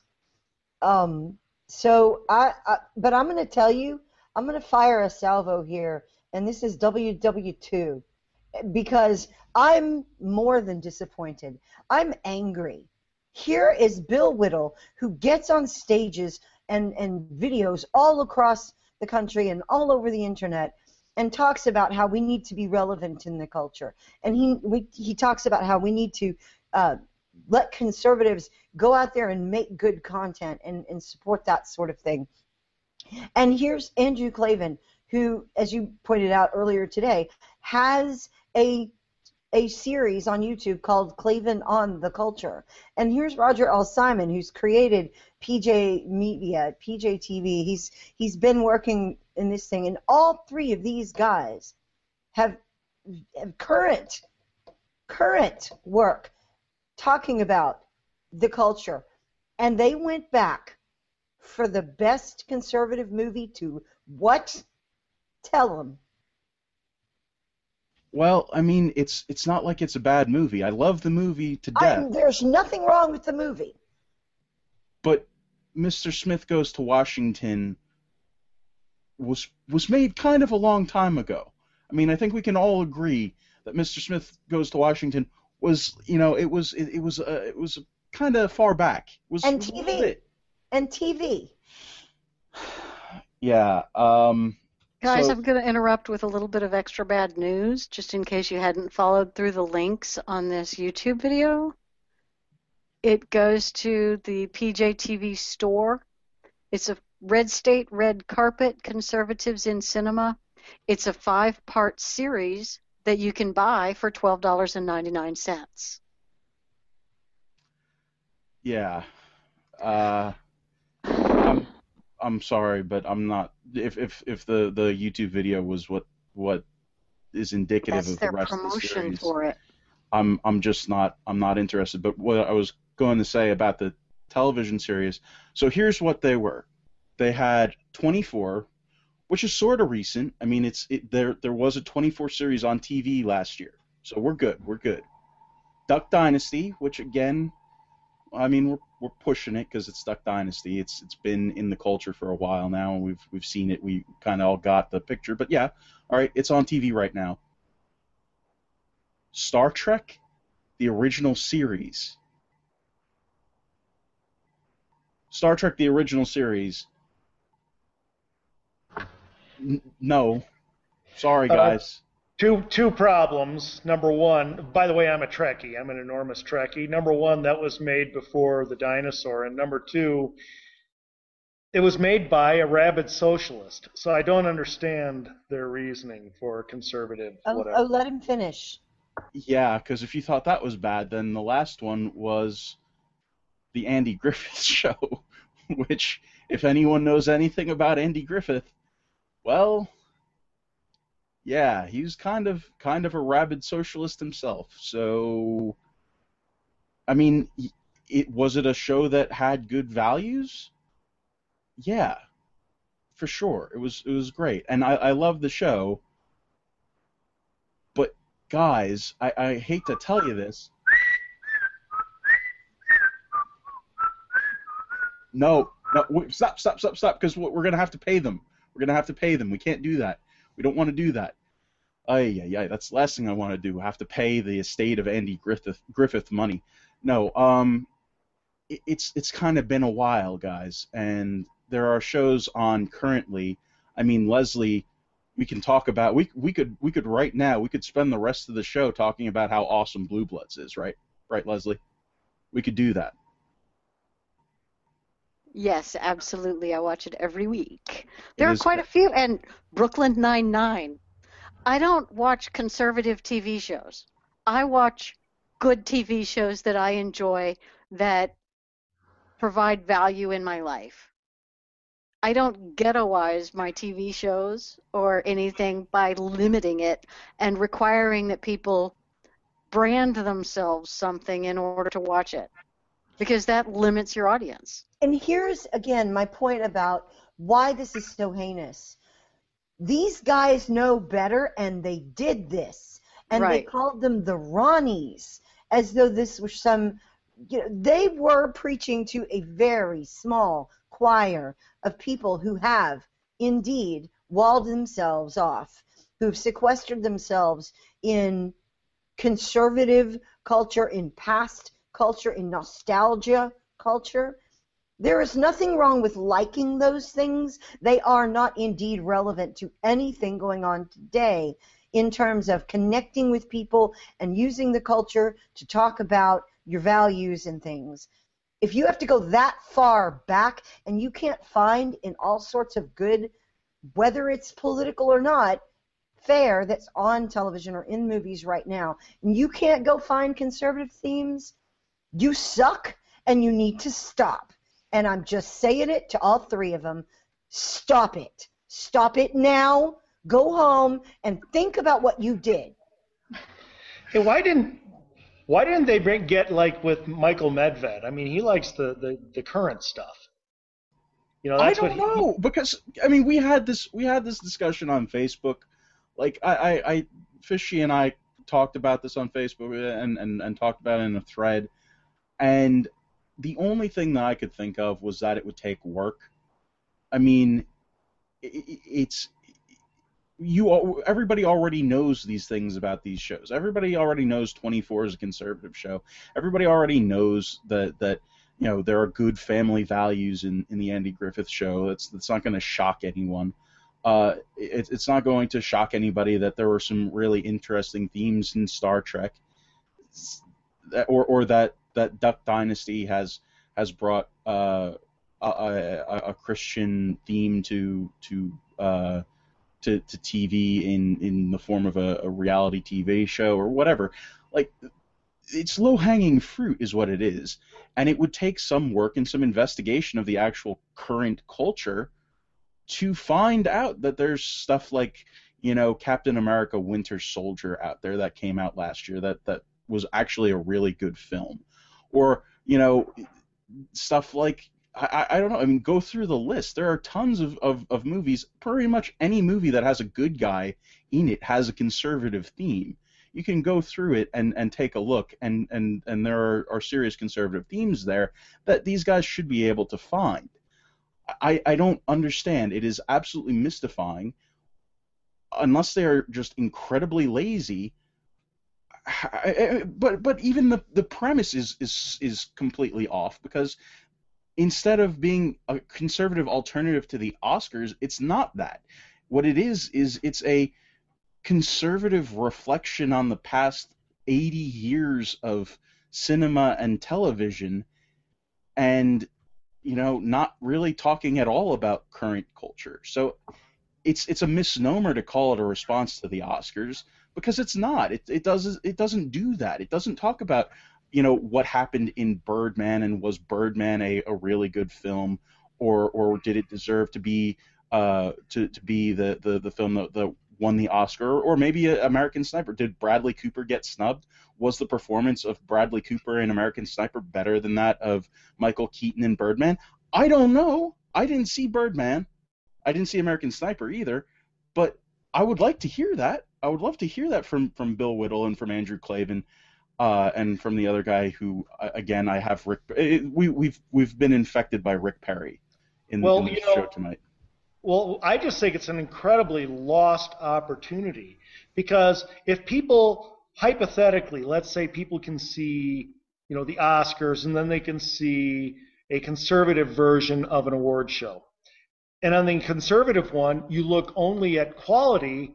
Um, so I, I, but I'm going to tell you, I'm going to fire a salvo here, and this is W W two, because I'm more than disappointed. I'm angry. Here is Bill Whittle, who gets on stages and, and videos all across the country and all over the internet, and talks about how we need to be relevant in the culture. And he we, he talks about how we need to uh, let conservatives go out there and make good content and, and support that sort of thing. And here's Andrew Klavan, who, as you pointed out earlier today, has a a series on YouTube called Klavan on the Culture. And here's Roger L. Simon, who's created P J Media, P J T V. He's he's been working in this thing, and all three of these guys have, have current current work talking about the culture. And they went back for the best conservative movie to what? Tell them. Well, I mean, it's it's not like it's a bad movie. I love the movie to I, death. there's nothing wrong with the movie. But Mister Smith Goes to Washington was was made kind of a long time ago. I mean, I think we can all agree that Mister Smith Goes to Washington was, you know, it was it, it was uh, it was kind of far back. It was, And was a T V. little bit. And T V. Yeah. Um, Guys, so, I'm going to interrupt with a little bit of extra bad news, just in case you hadn't followed through the links on this YouTube video. It goes to the P J T V store. It's a Red State, Red Carpet, Conservatives in Cinema. It's a five-part series that you can buy for twelve dollars and ninety-nine cents. Yeah. Uh, I'm I'm sorry, but I'm not. If if if the the YouTube video was what what is indicative That's of the their rest of the promotion series, for it. I'm I'm just not I'm not interested. But what I was going to say about the television series, so here's what they were. They had twenty-four, which is sort of recent. I mean, it's it, there there was a twenty-four series on T V last year, so we're good. We're good. Duck Dynasty, which again, I mean, we're we're pushing it because it's Duck Dynasty. It's it's been in the culture for a while now, and we've we've seen it. We kind of all got the picture. But yeah, all right, it's on T V right now. Star Trek, the original series. Star Trek, the original series. N- no, sorry Uh, guys. Two two problems. Number one, by the way, I'm a Trekkie. I'm an enormous Trekkie. Number one, that was made before the dinosaur, and number two, it was made by a rabid socialist. So I don't understand their reasoning for conservative Oh, whatever. oh, let him finish. Yeah, because if you thought that was bad, then the last one was the Andy Griffith Show, which, if anyone knows anything about Andy Griffith, well, yeah, he was kind of kind of a rabid socialist himself. So, I mean, it was it a show that had good values? Yeah, for sure. It was it was great, and I I love the show. But guys, I I hate to tell you this. No, no, w- stop, stop, stop, stop, because we're going to have to pay them. We're going to have to pay them. We can't do that. We don't want to do that. Ay, ay, ay, that's the last thing I want to do. Have to pay the estate of Andy Griffith, Griffith money. No, um, it, it's it's kind of been a while, guys, and there are shows on currently. I mean, Leslie, we can talk about. We we could we could right now. We could spend the rest of the show talking about how awesome Blue Bloods is, right? Right, Leslie? We could do that. Yes, absolutely. I watch it every week. There It are is- quite a few, and Brooklyn Nine-Nine. I don't watch conservative T V shows. I watch good T V shows that I enjoy that provide value in my life. I don't ghettoize my T V shows or anything by limiting it and requiring that people brand themselves something in order to watch it, because that limits your audience. And here's, again, my point about why this is so heinous. These guys know better, and they did this. And Right. they called them the Ronnies, as though this was some, you know, they were preaching to a very small choir of people who have, indeed, walled themselves off, who've sequestered themselves in conservative culture, in past culture, in nostalgia culture. There is nothing wrong with liking those things. They are not indeed relevant to anything going on today in terms of connecting with people and using the culture to talk about your values and things. If you have to go that far back and you can't find in all sorts of good, whether it's political or not, fare that's on television or in movies right now, and you can't go find conservative themes, you suck and you need to stop. And I'm just saying it to all three of them. Stop it. Stop it now. Go home and think about what you did. Hey, why didn't why didn't they bring get like with Michael Medved? I mean, he likes the, the, the current stuff. You know, that's I don't what he, know because I mean we had this we had this discussion on Facebook. Like I, I, I Fishy and I talked about this on Facebook and, and, and talked about it in a thread, and the only thing that I could think of was that it would take work. I mean, it, it's you. Everybody already knows these things about these shows. Everybody already knows twenty-four is a conservative show. Everybody already knows that that you know there are good family values in, in the Andy Griffith Show. That's that's not going to shock anyone. Uh, it, it's not going to shock anybody that there were some really interesting themes in Star Trek, or or that. that Duck Dynasty has has brought uh, a, a, a Christian theme to to uh, to, to T V in, in the form of a, a reality T V show or whatever. Like, it's low-hanging fruit is what it is, and it would take some work and some investigation of the actual current culture to find out that there's stuff like, you know, Captain America Winter Soldier out there that came out last year that, that was actually a really good film. Or, you know, stuff like, I, I don't know, I mean, go through the list. There are tons of, of, of movies. Pretty much any movie that has a good guy in it has a conservative theme. You can go through it and, and take a look, and, and, and there are, are serious conservative themes there that these guys should be able to find. I, I don't understand. It is absolutely mystifying. Unless they are just incredibly lazy. I, I, but but even the, the premise is, is is completely off, because instead of being a conservative alternative to the Oscars, it's not that. What it is is it's a conservative reflection on the past eighty years of cinema and television, and you know, not really talking at all about current culture. So it's it's a misnomer to call it a response to the Oscars, because it's not. It it doesn't it doesn't do that. It doesn't talk about, you know, what happened in Birdman, and was Birdman a, a really good film, or or did it deserve to be uh to, to be the, the, the film that, that won the Oscar, or maybe a American Sniper. Did Bradley Cooper get snubbed? Was the performance of Bradley Cooper in American Sniper better than that of Michael Keaton in Birdman? I don't know. I didn't see Birdman. I didn't see American Sniper either, but I would like to hear that. I would love to hear that from, from Bill Whittle and from Andrew Klavan. uh, and from the other guy who, uh, again, I have Rick. It, we we've we've been infected by Rick Perry in, Well, in this you know, show tonight. Well, I just think it's an incredibly lost opportunity because if people, hypothetically, let's say people can see, you know, the Oscars and then they can see a conservative version of an award show. And on the conservative one, you look only at quality,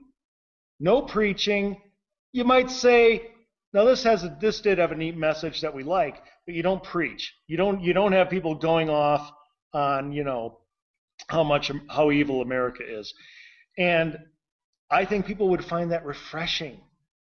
no preaching. You might say, now this has a, this did have a neat message that we like, but you don't preach. You don't you don't have people going off on, you know, how much how evil America is. And I think people would find that refreshing.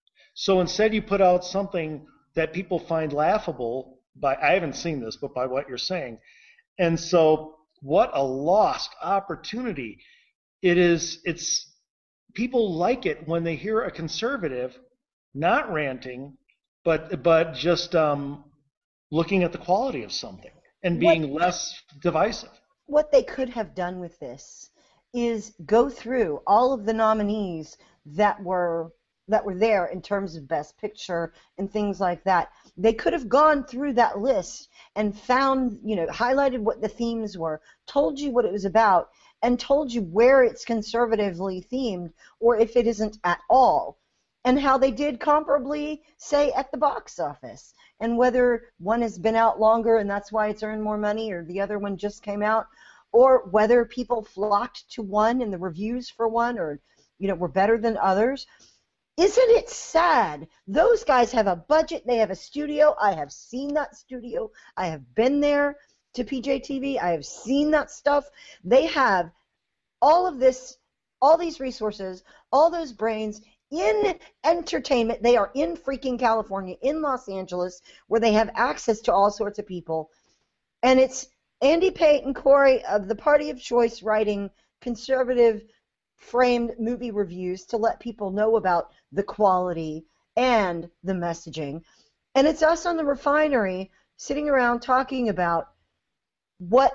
So instead you put out something that people find laughable by, I haven't seen this, but by what you're saying. And so what a lost opportunity. It is, it's, people like it when they hear a conservative not ranting, but but just um, looking at the quality of something and being what, less divisive. What they could have done with this is go through all of the nominees that were that were there in terms of Best Picture and things like that. They could have gone through that list and found, you know, highlighted what the themes were, told you what it was about, and told you where it's conservatively themed or if it isn't at all, and how they did comparably, say, at the box office, and whether one has been out longer and that's why it's earned more money or the other one just came out, or whether people flocked to one and the reviews for one or, you know, were better than others. Isn't it sad? Those guys have a budget. They have a studio. I have seen that studio. I have been there to P J T V. I have seen that stuff. They have all of this, all these resources, all those brains in entertainment. They are in freaking California, in Los Angeles, where they have access to all sorts of people. And it's Andy Pate and Corey of the Party of Choice writing conservative framed movie reviews to let people know about the quality and the messaging. And it's us on the Refinery sitting around talking about what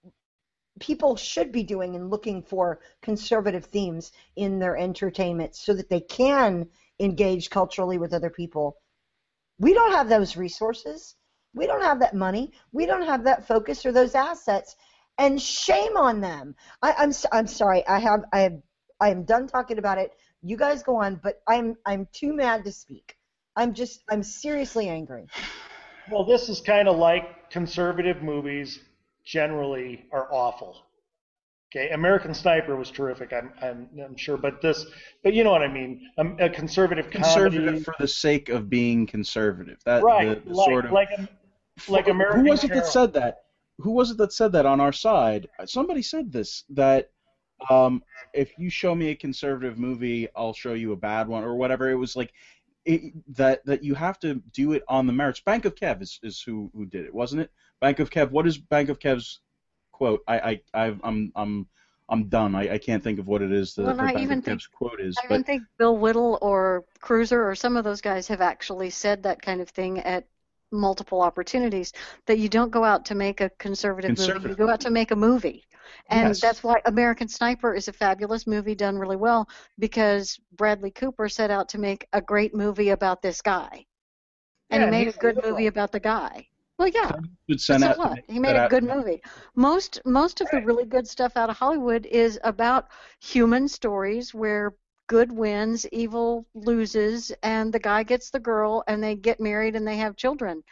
people should be doing and looking for conservative themes in their entertainment so that they can engage culturally with other people. We don't have those resources. We don't have that money. We don't have that focus or those assets. And shame on them. I, I'm I'm sorry. I have I have I am done talking about it. You guys go on, but I'm I'm too mad to speak. I'm just I'm seriously angry. Well, this is kind of like conservative movies generally are awful. Okay, American Sniper was terrific. I'm I'm I'm sure, but this, but you know what I mean. Um, a conservative conservative comedy for the sake of being conservative. That right, the, the like sort of like like American. Who was it Carol. that said that? Who was it that said that on our side? Somebody said this, that um, if you show me a conservative movie, I'll show you a bad one, or whatever. It was like it, that that you have to do it on the merits. Bank of Kev is, is who, who did it, wasn't it? Bank of Kev. What is Bank of Kev's quote? I I I've, I'm I'm I'm done. I, I can't think of what it is that, well, that I Bank even of think, Kev's quote is. I but even think Bill Whittle or Cruiser or some of those guys have actually said that kind of thing at multiple opportunities, that you don't go out to make a conservative, Conservative. movie, you go out to make a movie. And Yes. that's why American Sniper is a fabulous movie done really well, because Bradley Cooper set out to make a great movie about this guy. And Yeah, he made a he's good liberal. movie about the guy. Well, yeah. Would But send so out to what? make He made that a out- good movie. Most most of the really good stuff out of Hollywood is about human stories where good wins, evil loses, and the guy gets the girl, and they get married and they have children.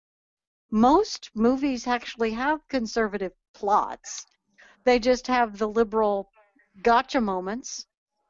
Most movies actually have conservative plots. They just have the liberal gotcha moments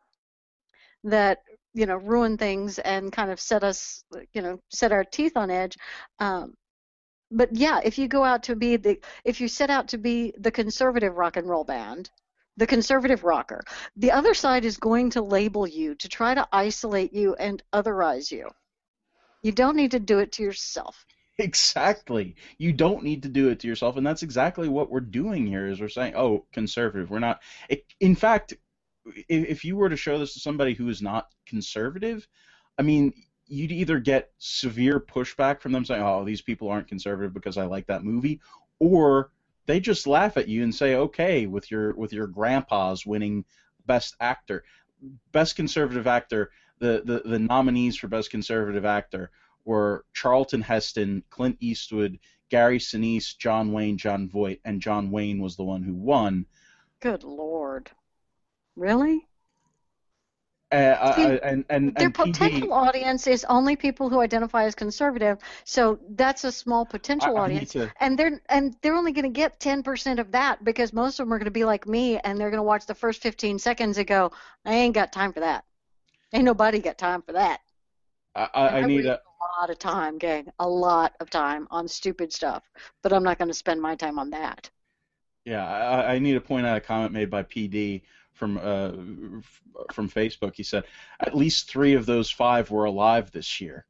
that, you know, ruin things and kind of set us, you know, set our teeth on edge. Um, but yeah, if you go out to be the, if you set out to be the conservative rock and roll band, the conservative rocker, the other side is going to label you to try to isolate you and otherize you. You don't need to do it to yourself. Exactly. You don't need to do it to yourself, and that's exactly what we're doing here. Is we're saying, "Oh, conservative." We're not. It, in fact, if, if you were to show this to somebody who is not conservative, I mean, you'd either get severe pushback from them saying, "Oh, these people aren't conservative because I like that movie," or they just laugh at you and say, "Okay, with your with your grandpas winning Best Actor, Best Conservative Actor, the the, the nominees for Best Conservative Actor were Charlton Heston, Clint Eastwood, Gary Sinise, John Wayne, John Voight, and John Wayne was the one who won. Good Lord. Really? Uh, See, I, and and their and P D, potential audience is only people who identify as conservative, so that's a small potential I- I need audience, to- and they're and they're only going to get ten percent of that because most of them are going to be like me, and they're going to watch the first fifteen seconds and go, I ain't got time for that. Ain't nobody got time for that. I, I, And I need waste a. a lot of time, gang, a lot of time on stupid stuff, but I'm not going to spend my time on that. Yeah, I, I need to point out a comment made by P D from uh, f- from Facebook. He said, at least three of those five were alive this year.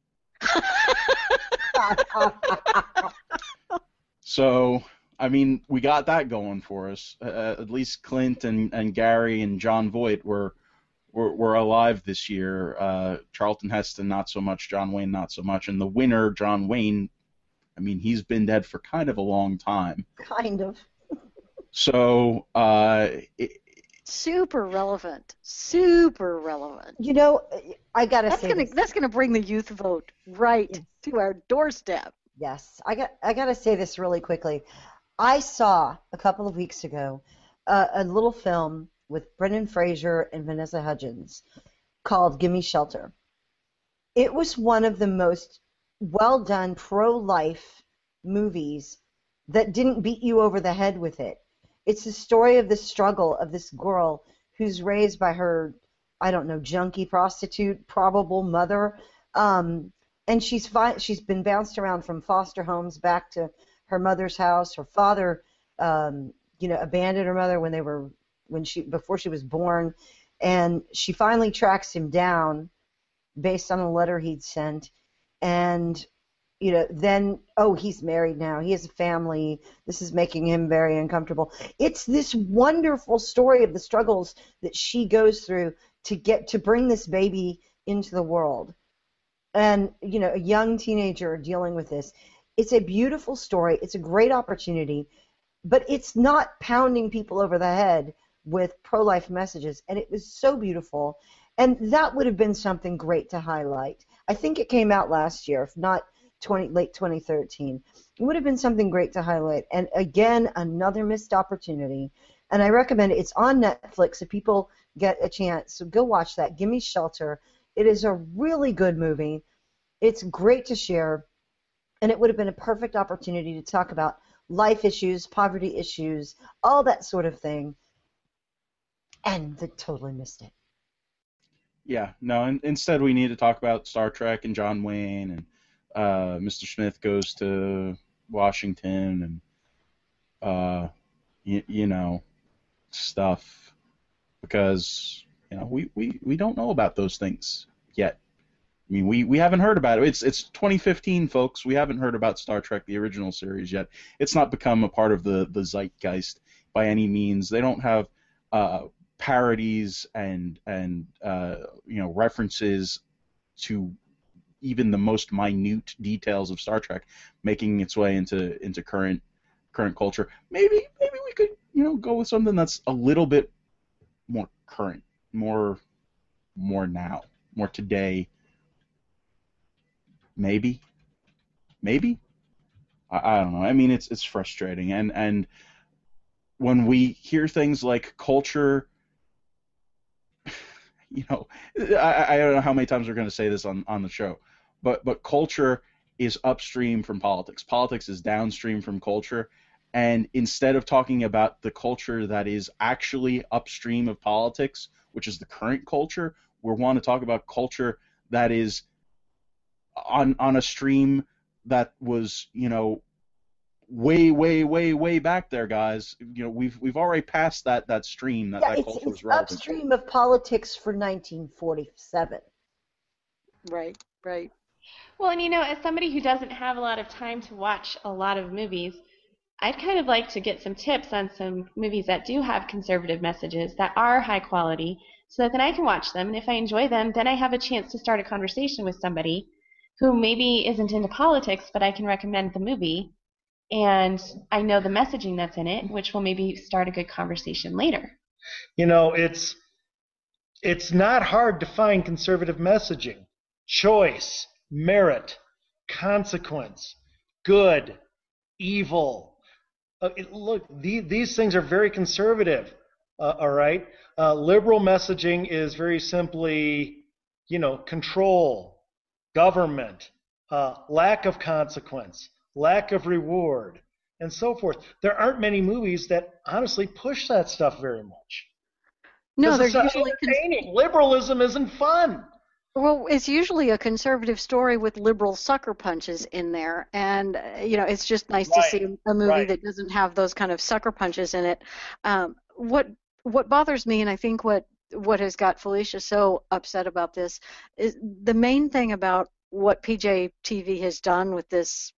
So, I mean, we got that going for us. Uh, at least Clint and, and Gary and John Voight were were, were alive this year. Uh, Charlton Heston, not so much. John Wayne, not so much. And the winner, John Wayne, I mean, he's been dead for kind of a long time. Kind of. So, uh, it, Super relevant. Super relevant. You know, I gotta That's say gonna this. that's gonna bring the youth vote right Yes. to our doorstep. Yes, I got I gotta say this really quickly. I saw a couple of weeks ago uh, a little film with Brendan Fraser and Vanessa Hudgens called "Gimme Shelter." It was one of the most well done pro-life movies that didn't beat you over the head with it. It's the story of the struggle of this girl who's raised by her, I don't know, junkie prostitute, probable mother, um, and she's fi- she's been bounced around from foster homes back to her mother's house. Her father, um, you know, abandoned her mother when they were when she before she was born, and she finally tracks him down based on a letter he'd sent, and you know, then, oh, he's married now. He has a family. This is making him very uncomfortable. It's this wonderful story of the struggles that she goes through to get to bring this baby into the world. And, you know, a young teenager dealing with this. It's a beautiful story. It's a great opportunity, but it's not pounding people over the head with pro-life messages. And it was so beautiful. And that would have been something great to highlight. I think it came out last year, if not twenty, late twenty thirteen. It would have been something great to highlight. And again, another missed opportunity. And I recommend it. It's on Netflix if people get a chance. So go watch that. Gimme Shelter. It is a really good movie. It's great to share. And it would have been a perfect opportunity to talk about life issues, poverty issues, all that sort of thing. And they totally missed it. yeah, no. In, instead, we need to talk about Star Trek and John Wayne and uh, Mister Smith goes to Washington and uh, you, you know stuff because you know we, we, we don't know about those things yet. I mean, we, we haven't heard about it. It's it's twenty fifteen, folks. We haven't heard about Star Trek, the original series, yet. It's not become a part of the, the zeitgeist by any means. They don't have uh, parodies and and uh, you know references to even the most minute details of Star Trek making its way into into current current culture. Maybe maybe we could you know go with something that's a little bit more current, more more now, more today. Maybe, maybe. I, I don't know. I mean, it's it's frustrating, and and when we hear things like culture, you know, I, I don't know how many times we're going to say this on, on the show, but but culture is upstream from politics. Politics is downstream from culture, and instead of talking about the culture that is actually upstream of politics, which is the current culture, we want to talk about culture that is on on a stream that was, you know, way, way, way, way back there, guys. You know, we've we've already passed that that stream that Yeah, that it's, culture it's was relevant. upstream of politics for nineteen forty-seven. Right, right. Well, and you know, as somebody who doesn't have a lot of time to watch a lot of movies, I'd kind of like to get some tips on some movies that do have conservative messages, that are high quality, so that then I can watch them, and if I enjoy them, then I have a chance to start a conversation with somebody who maybe isn't into politics, but I can recommend the movie, and I know the messaging that's in it, which will maybe start a good conversation later. You know, it's it's not hard to find conservative messaging, choice, merit. consequence, good, evil. Uh, it, look, the, these things are very conservative. Uh, all right. Uh, liberal messaging is very simply, you know, control, government, uh, lack of consequence, lack of reward, and so forth. There aren't many movies that honestly push that stuff very much. No, Because they're it's not usually cons- entertaining. Liberalism isn't fun. well, it's usually a conservative story with liberal sucker punches in there, and uh, you know, it's just nice to Right, see a movie right. that doesn't have those kind of sucker punches in it. Um, what what bothers me, and I think what what has got Felicia so upset about this, is the main thing about what P J T V has done with this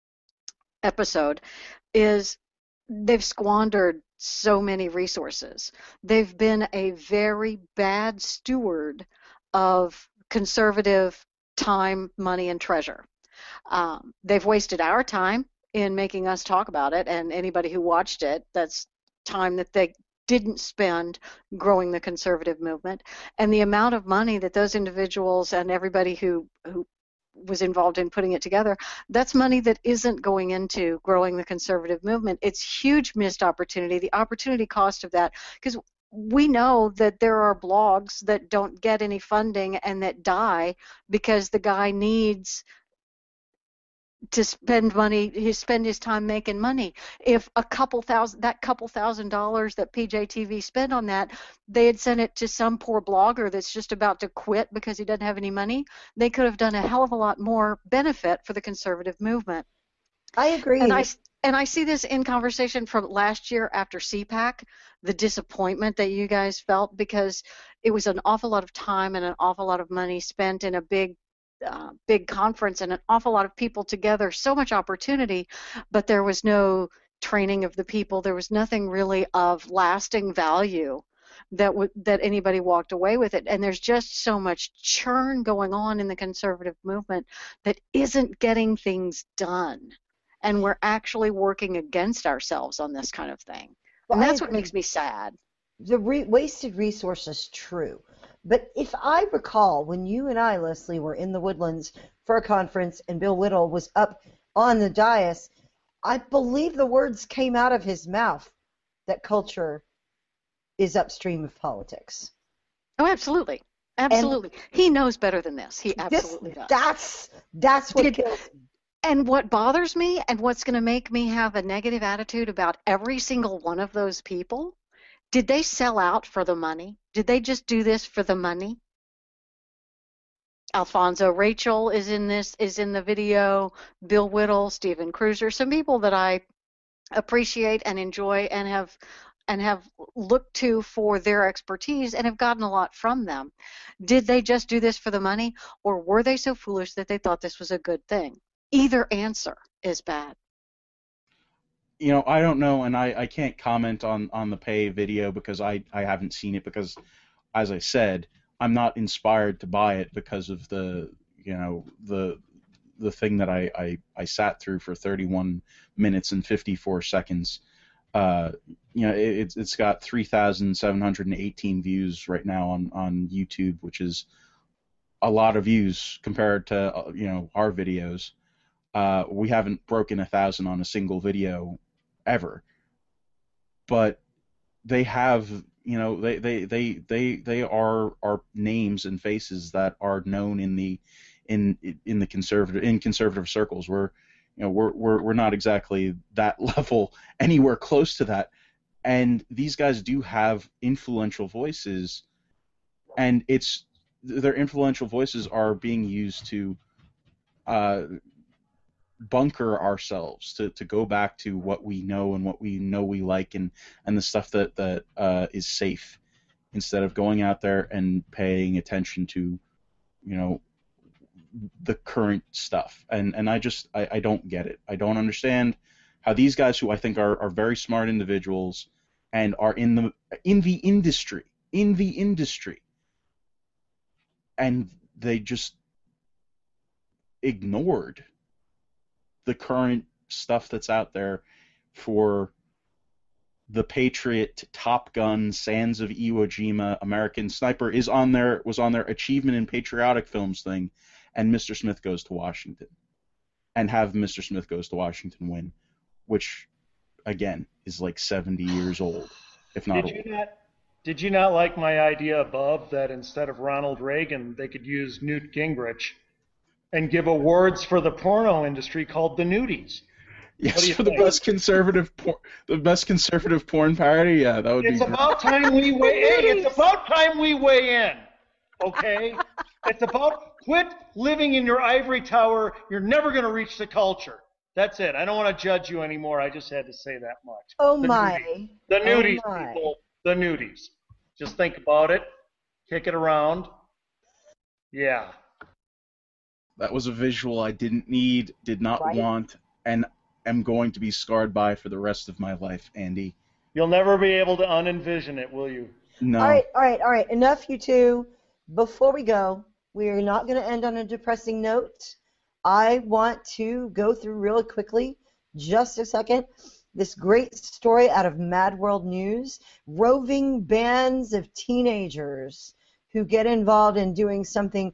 episode is they've squandered so many resources. They've been a very bad steward of conservative time, money, and treasure. Um, they've wasted our time in making us talk about it, and anybody who watched it, that's time that they didn't spend growing the conservative movement. And the amount of money that those individuals and everybody who, who was involved in putting it together, that's money that isn't going into growing the conservative movement. It's huge missed opportunity. The opportunity cost of that, because we know that there are blogs that don't get any funding and that die because the guy needs to spend money, he spend his time making money. If a couple thousand, that couple thousand dollars that P J T V spent on that, they had sent it to some poor blogger that's just about to quit because he doesn't have any money, they could have done a hell of a lot more benefit for the conservative movement. I agree. And I, and I see this in conversation from last year after C PAC, the disappointment that you guys felt because it was an awful lot of time and an awful lot of money spent in a big Uh, big conference and an awful lot of people together, so much opportunity, but there was no training of the people. There was nothing really of lasting value that w- that anybody walked away with it. And there's just so much churn going on in the conservative movement that isn't getting things done. And we're actually working against ourselves on this kind of thing. Well, and I that's what agree. makes me sad. The re- wasted resource is true. But if I recall, when you and I, Leslie, were in the Woodlands for a conference and Bill Whittle was up on the dais, I believe the words came out of his mouth that culture is upstream of politics. Oh, absolutely. Absolutely. And he knows better than this. He absolutely this, does. That's, that's what Did, kills me. And what bothers me and what's going to make me have a negative attitude about every single one of those people, did they sell out for the money? Did they just do this for the money? Alfonso Rachel is in this, is in the video, Bill Whittle, Stephen Cruiser, some people that I appreciate and enjoy and have and have looked to for their expertise and have gotten a lot from them. Did they just do this for the money, or were they so foolish that they thought this was a good thing? Either answer is bad. You know, I don't know, and I, I can't comment on, on the pay video because I, I haven't seen it because, as I said, I'm not inspired to buy it because of the, you know, the the thing that I, I, I sat through for thirty-one minutes and fifty-four seconds. Uh, you know, it, it's it's got three thousand seven hundred eighteen views right now on, on YouTube, which is a lot of views compared to, you know, our videos. Uh, we haven't broken a thousand on a single video ever, but they have, you know, they they they they, they are are names and faces that are known in the in in the conservative in conservative circles. We're you know we're we're we're not exactly that level anywhere close to that, and these guys do have influential voices, and it's their influential voices are being used to uh, bunker ourselves to, to go back to what we know and what we know we like and, and the stuff that, that uh, is safe, instead of going out there and paying attention to, you know, the current stuff. And and I just I, I don't get it. I don't understand how these guys, who I think are, are very smart individuals and are in the in the industry, in the industry, and they just ignored the current stuff that's out there for the Patriot, Top Gun, Sands of Iwo Jima, American Sniper is on their was on their achievement in patriotic films thing, and Mister Smith Goes to Washington. and have Mister Smith Goes to Washington win, which, again, is like seventy years old, if not Did older. you not, did you not like my idea above that instead of Ronald Reagan, they could use Newt Gingrich and give awards for the porno industry called the Nudies? Yes, you for the think? best conservative, por- the best conservative porn parody. Yeah, that would It's be great. about time we weigh. Hey, it's about time we weigh in. Okay, it's about quit living in your ivory tower. You're never going to reach the culture. That's it. I don't want to judge you anymore. I just had to say that much. Oh The my. nudies. The nudies, Oh my. people. The nudies. Just think about it. Kick it around. Yeah. That was a visual I didn't need, did not Right. want, and am going to be scarred by for the rest of my life, Andy. You'll never be able to unenvision it, will you? No. All right, all right, all right. Enough, you two. Before we go, we are not going to end on a depressing note. I want to go through really quickly, just a second, this great story out of Mad World News. Roving bands of teenagers who get involved in doing something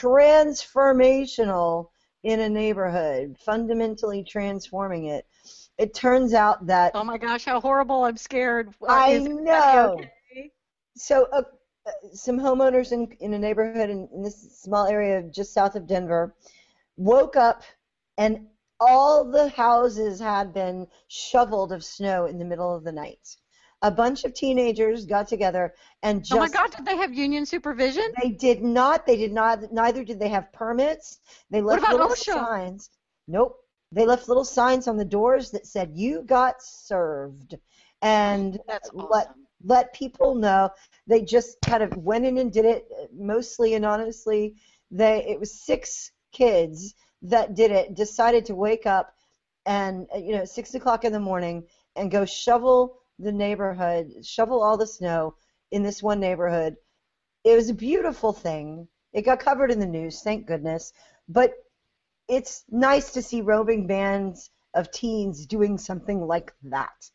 transformational in a neighborhood, fundamentally transforming it. It turns out that Oh my gosh, how horrible! I'm scared. Uh, I is everybody know. okay? So uh, uh, some homeowners in, in a neighborhood in, in this small area just south of Denver woke up and all the houses had been shoveled of snow in the middle of the night. A bunch of teenagers got together and just Oh my God, did they have union supervision? they did not they did not neither did they have permits. They What left about little OSHA? signs. Nope. They left little signs on the doors that said you got served. And That's let awesome. let people know. They just kind of went in and did it, uh, mostly anonymously. They it was six kids that did it. Decided to wake up and uh, you know six o'clock in the morning and go shovel the neighborhood, shovel all the snow in this one neighborhood. It was a beautiful thing. It got covered in the news, thank goodness. But it's nice to see roving bands of teens doing something like that.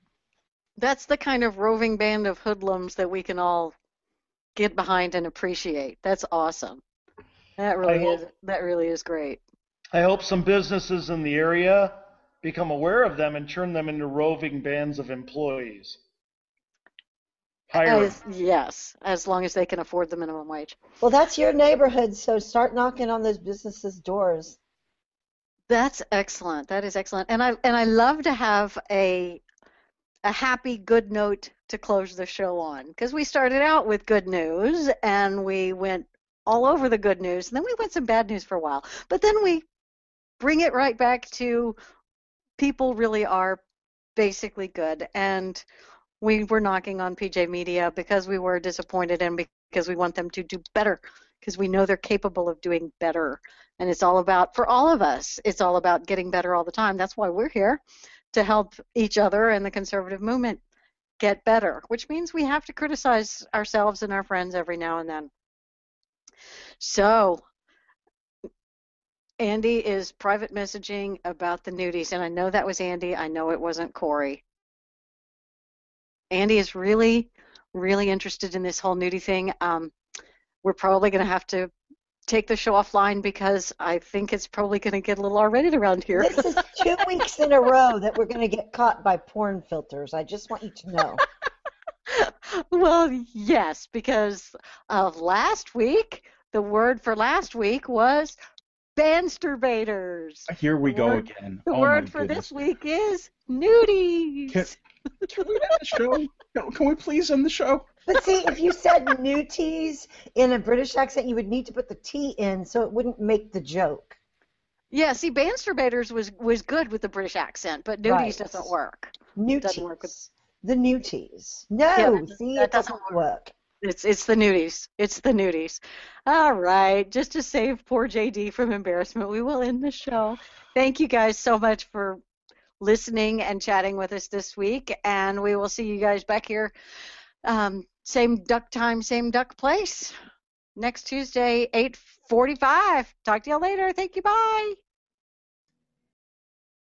That's the kind of roving band of hoodlums that we can all get behind and appreciate. That's awesome. That really I is. That really is great. I hope some businesses in the area become aware of them and turn them into roving bands of employees. Hire As, yes, as long as they can afford the minimum wage. Well, that's your neighborhood, so start knocking on those businesses' doors. That's excellent. That is excellent. And I and I love to have a a happy, good note to close the show on, because we started out with good news and we went all over the good news, and then we went some bad news for a while. But then we bring it right back to people really are basically good, and we were knocking on P J Media because we were disappointed and because we want them to do better, because we know they're capable of doing better. And it's all about, for all of us, it's all about getting better all the time. That's why we're here, to help each other and the conservative movement get better, which means we have to criticize ourselves and our friends every now and then. So Andy is private messaging about the nudies, and I know that was Andy. I know it wasn't Corey. Andy is really, really interested in this whole nudie thing. Um, we're probably going to have to take the show offline because I think it's probably going to get a little R-rated around here. This is two weeks in a row that we're going to get caught by porn filters. I just want you to know. Well, yes, because of last week, the word for last week was bansterbaters. Here we The go word- again. The Oh, word my for goodness. this week is nudies. Can, can we end the show? Can, can we please end the show? But see, if you said nuties in a British accent, you would need to put the T in so it wouldn't make the joke. Yeah, see, bansterbaters was was good with the British accent, but nudies Right. doesn't work. Nuties. Doesn't work with- The nuties. No, Yeah, that- see, that it doesn't doesn't work. It's it's the nudies. It's the nudies. All right, just to save poor J D from embarrassment, we will end the show. Thank you guys so much for listening and chatting with us this week, and we will see you guys back here, um, same duck time, same duck place, next Tuesday, eight forty-five. Talk to you later. Thank you. Bye.